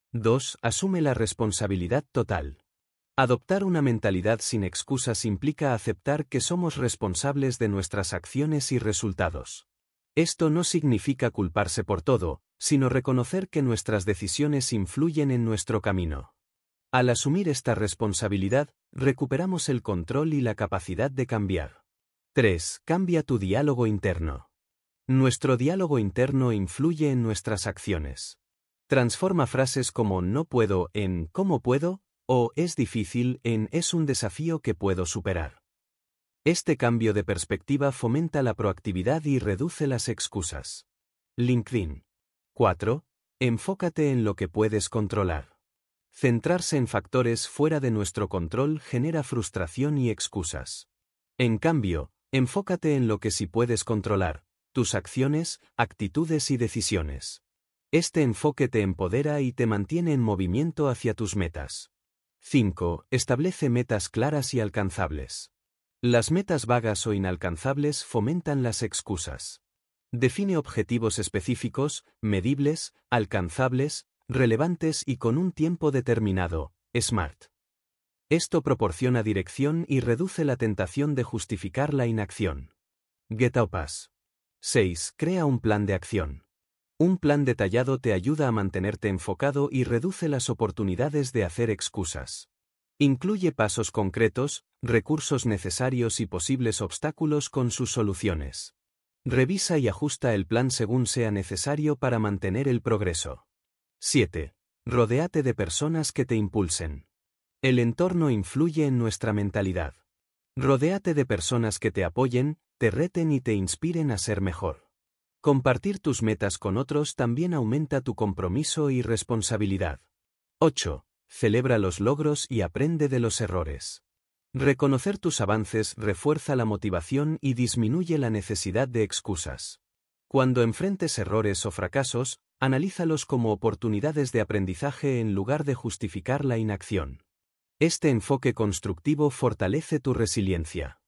2. Asume la responsabilidad total. Adoptar una mentalidad sin excusas implica aceptar que somos responsables de nuestras acciones y resultados. Esto no significa culparse por todo, sino reconocer que nuestras decisiones influyen en nuestro camino. Al asumir esta responsabilidad, recuperamos el control y la capacidad de cambiar. 3. Cambia tu diálogo interno. Nuestro diálogo interno influye en nuestras acciones. Transforma frases como no puedo en ¿cómo puedo? O es difícil en es un desafío que puedo superar. Este cambio de perspectiva fomenta la proactividad y reduce las excusas. LinkedIn. 4. Enfócate en lo que puedes controlar. Centrarse en factores fuera de nuestro control genera frustración y excusas. En cambio, enfócate en lo que sí puedes controlar: tus acciones, actitudes y decisiones. Este enfoque te empodera y te mantiene en movimiento hacia tus metas. 5. Establece metas claras y alcanzables. Las metas vagas o inalcanzables fomentan las excusas. Define objetivos específicos, medibles, alcanzables, relevantes y con un tiempo determinado, SMART. Esto proporciona dirección y reduce la tentación de justificar la inacción. Get Up Us. 6. Crea un plan de acción. Un plan detallado te ayuda a mantenerte enfocado y reduce las oportunidades de hacer excusas. Incluye pasos concretos, recursos necesarios y posibles obstáculos con sus soluciones. Revisa y ajusta el plan según sea necesario para mantener el progreso. 7. Rodéate de personas que te impulsen. El entorno influye en nuestra mentalidad. Rodéate de personas que te apoyen, te reten y te inspiren a ser mejor. Compartir tus metas con otros también aumenta tu compromiso y responsabilidad. 8. Celebra los logros y aprende de los errores. Reconocer tus avances refuerza la motivación y disminuye la necesidad de excusas. Cuando enfrentes errores o fracasos, analízalos como oportunidades de aprendizaje en lugar de justificar la inacción. Este enfoque constructivo fortalece tu resiliencia.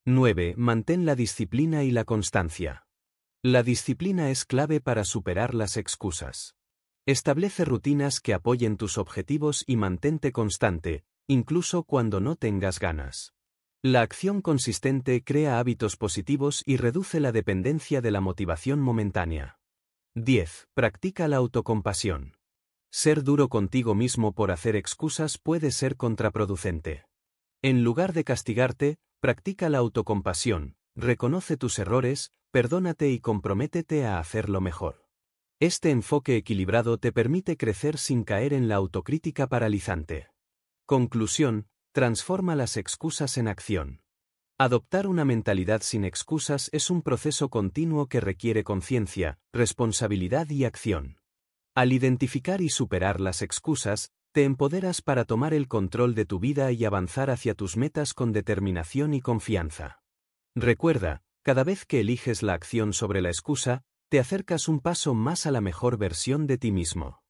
9. Mantén la disciplina y la constancia. La disciplina es clave para superar las excusas. Establece rutinas que apoyen tus objetivos y mantente constante, incluso cuando no tengas ganas. La acción consistente crea hábitos positivos y reduce la dependencia de la motivación momentánea. 10. Practica la autocompasión. Ser duro contigo mismo por hacer excusas puede ser contraproducente. En lugar de castigarte, practica la autocompasión, reconoce tus errores, perdónate y comprométete a hacerlo mejor. Este enfoque equilibrado te permite crecer sin caer en la autocrítica paralizante. Conclusión: transforma las excusas en acción. Adoptar una mentalidad sin excusas es un proceso continuo que requiere conciencia, responsabilidad y acción. Al identificar y superar las excusas, te empoderas para tomar el control de tu vida y avanzar hacia tus metas con determinación y confianza. Recuerda, cada vez que eliges la acción sobre la excusa, te acercas un paso más a la mejor versión de ti mismo.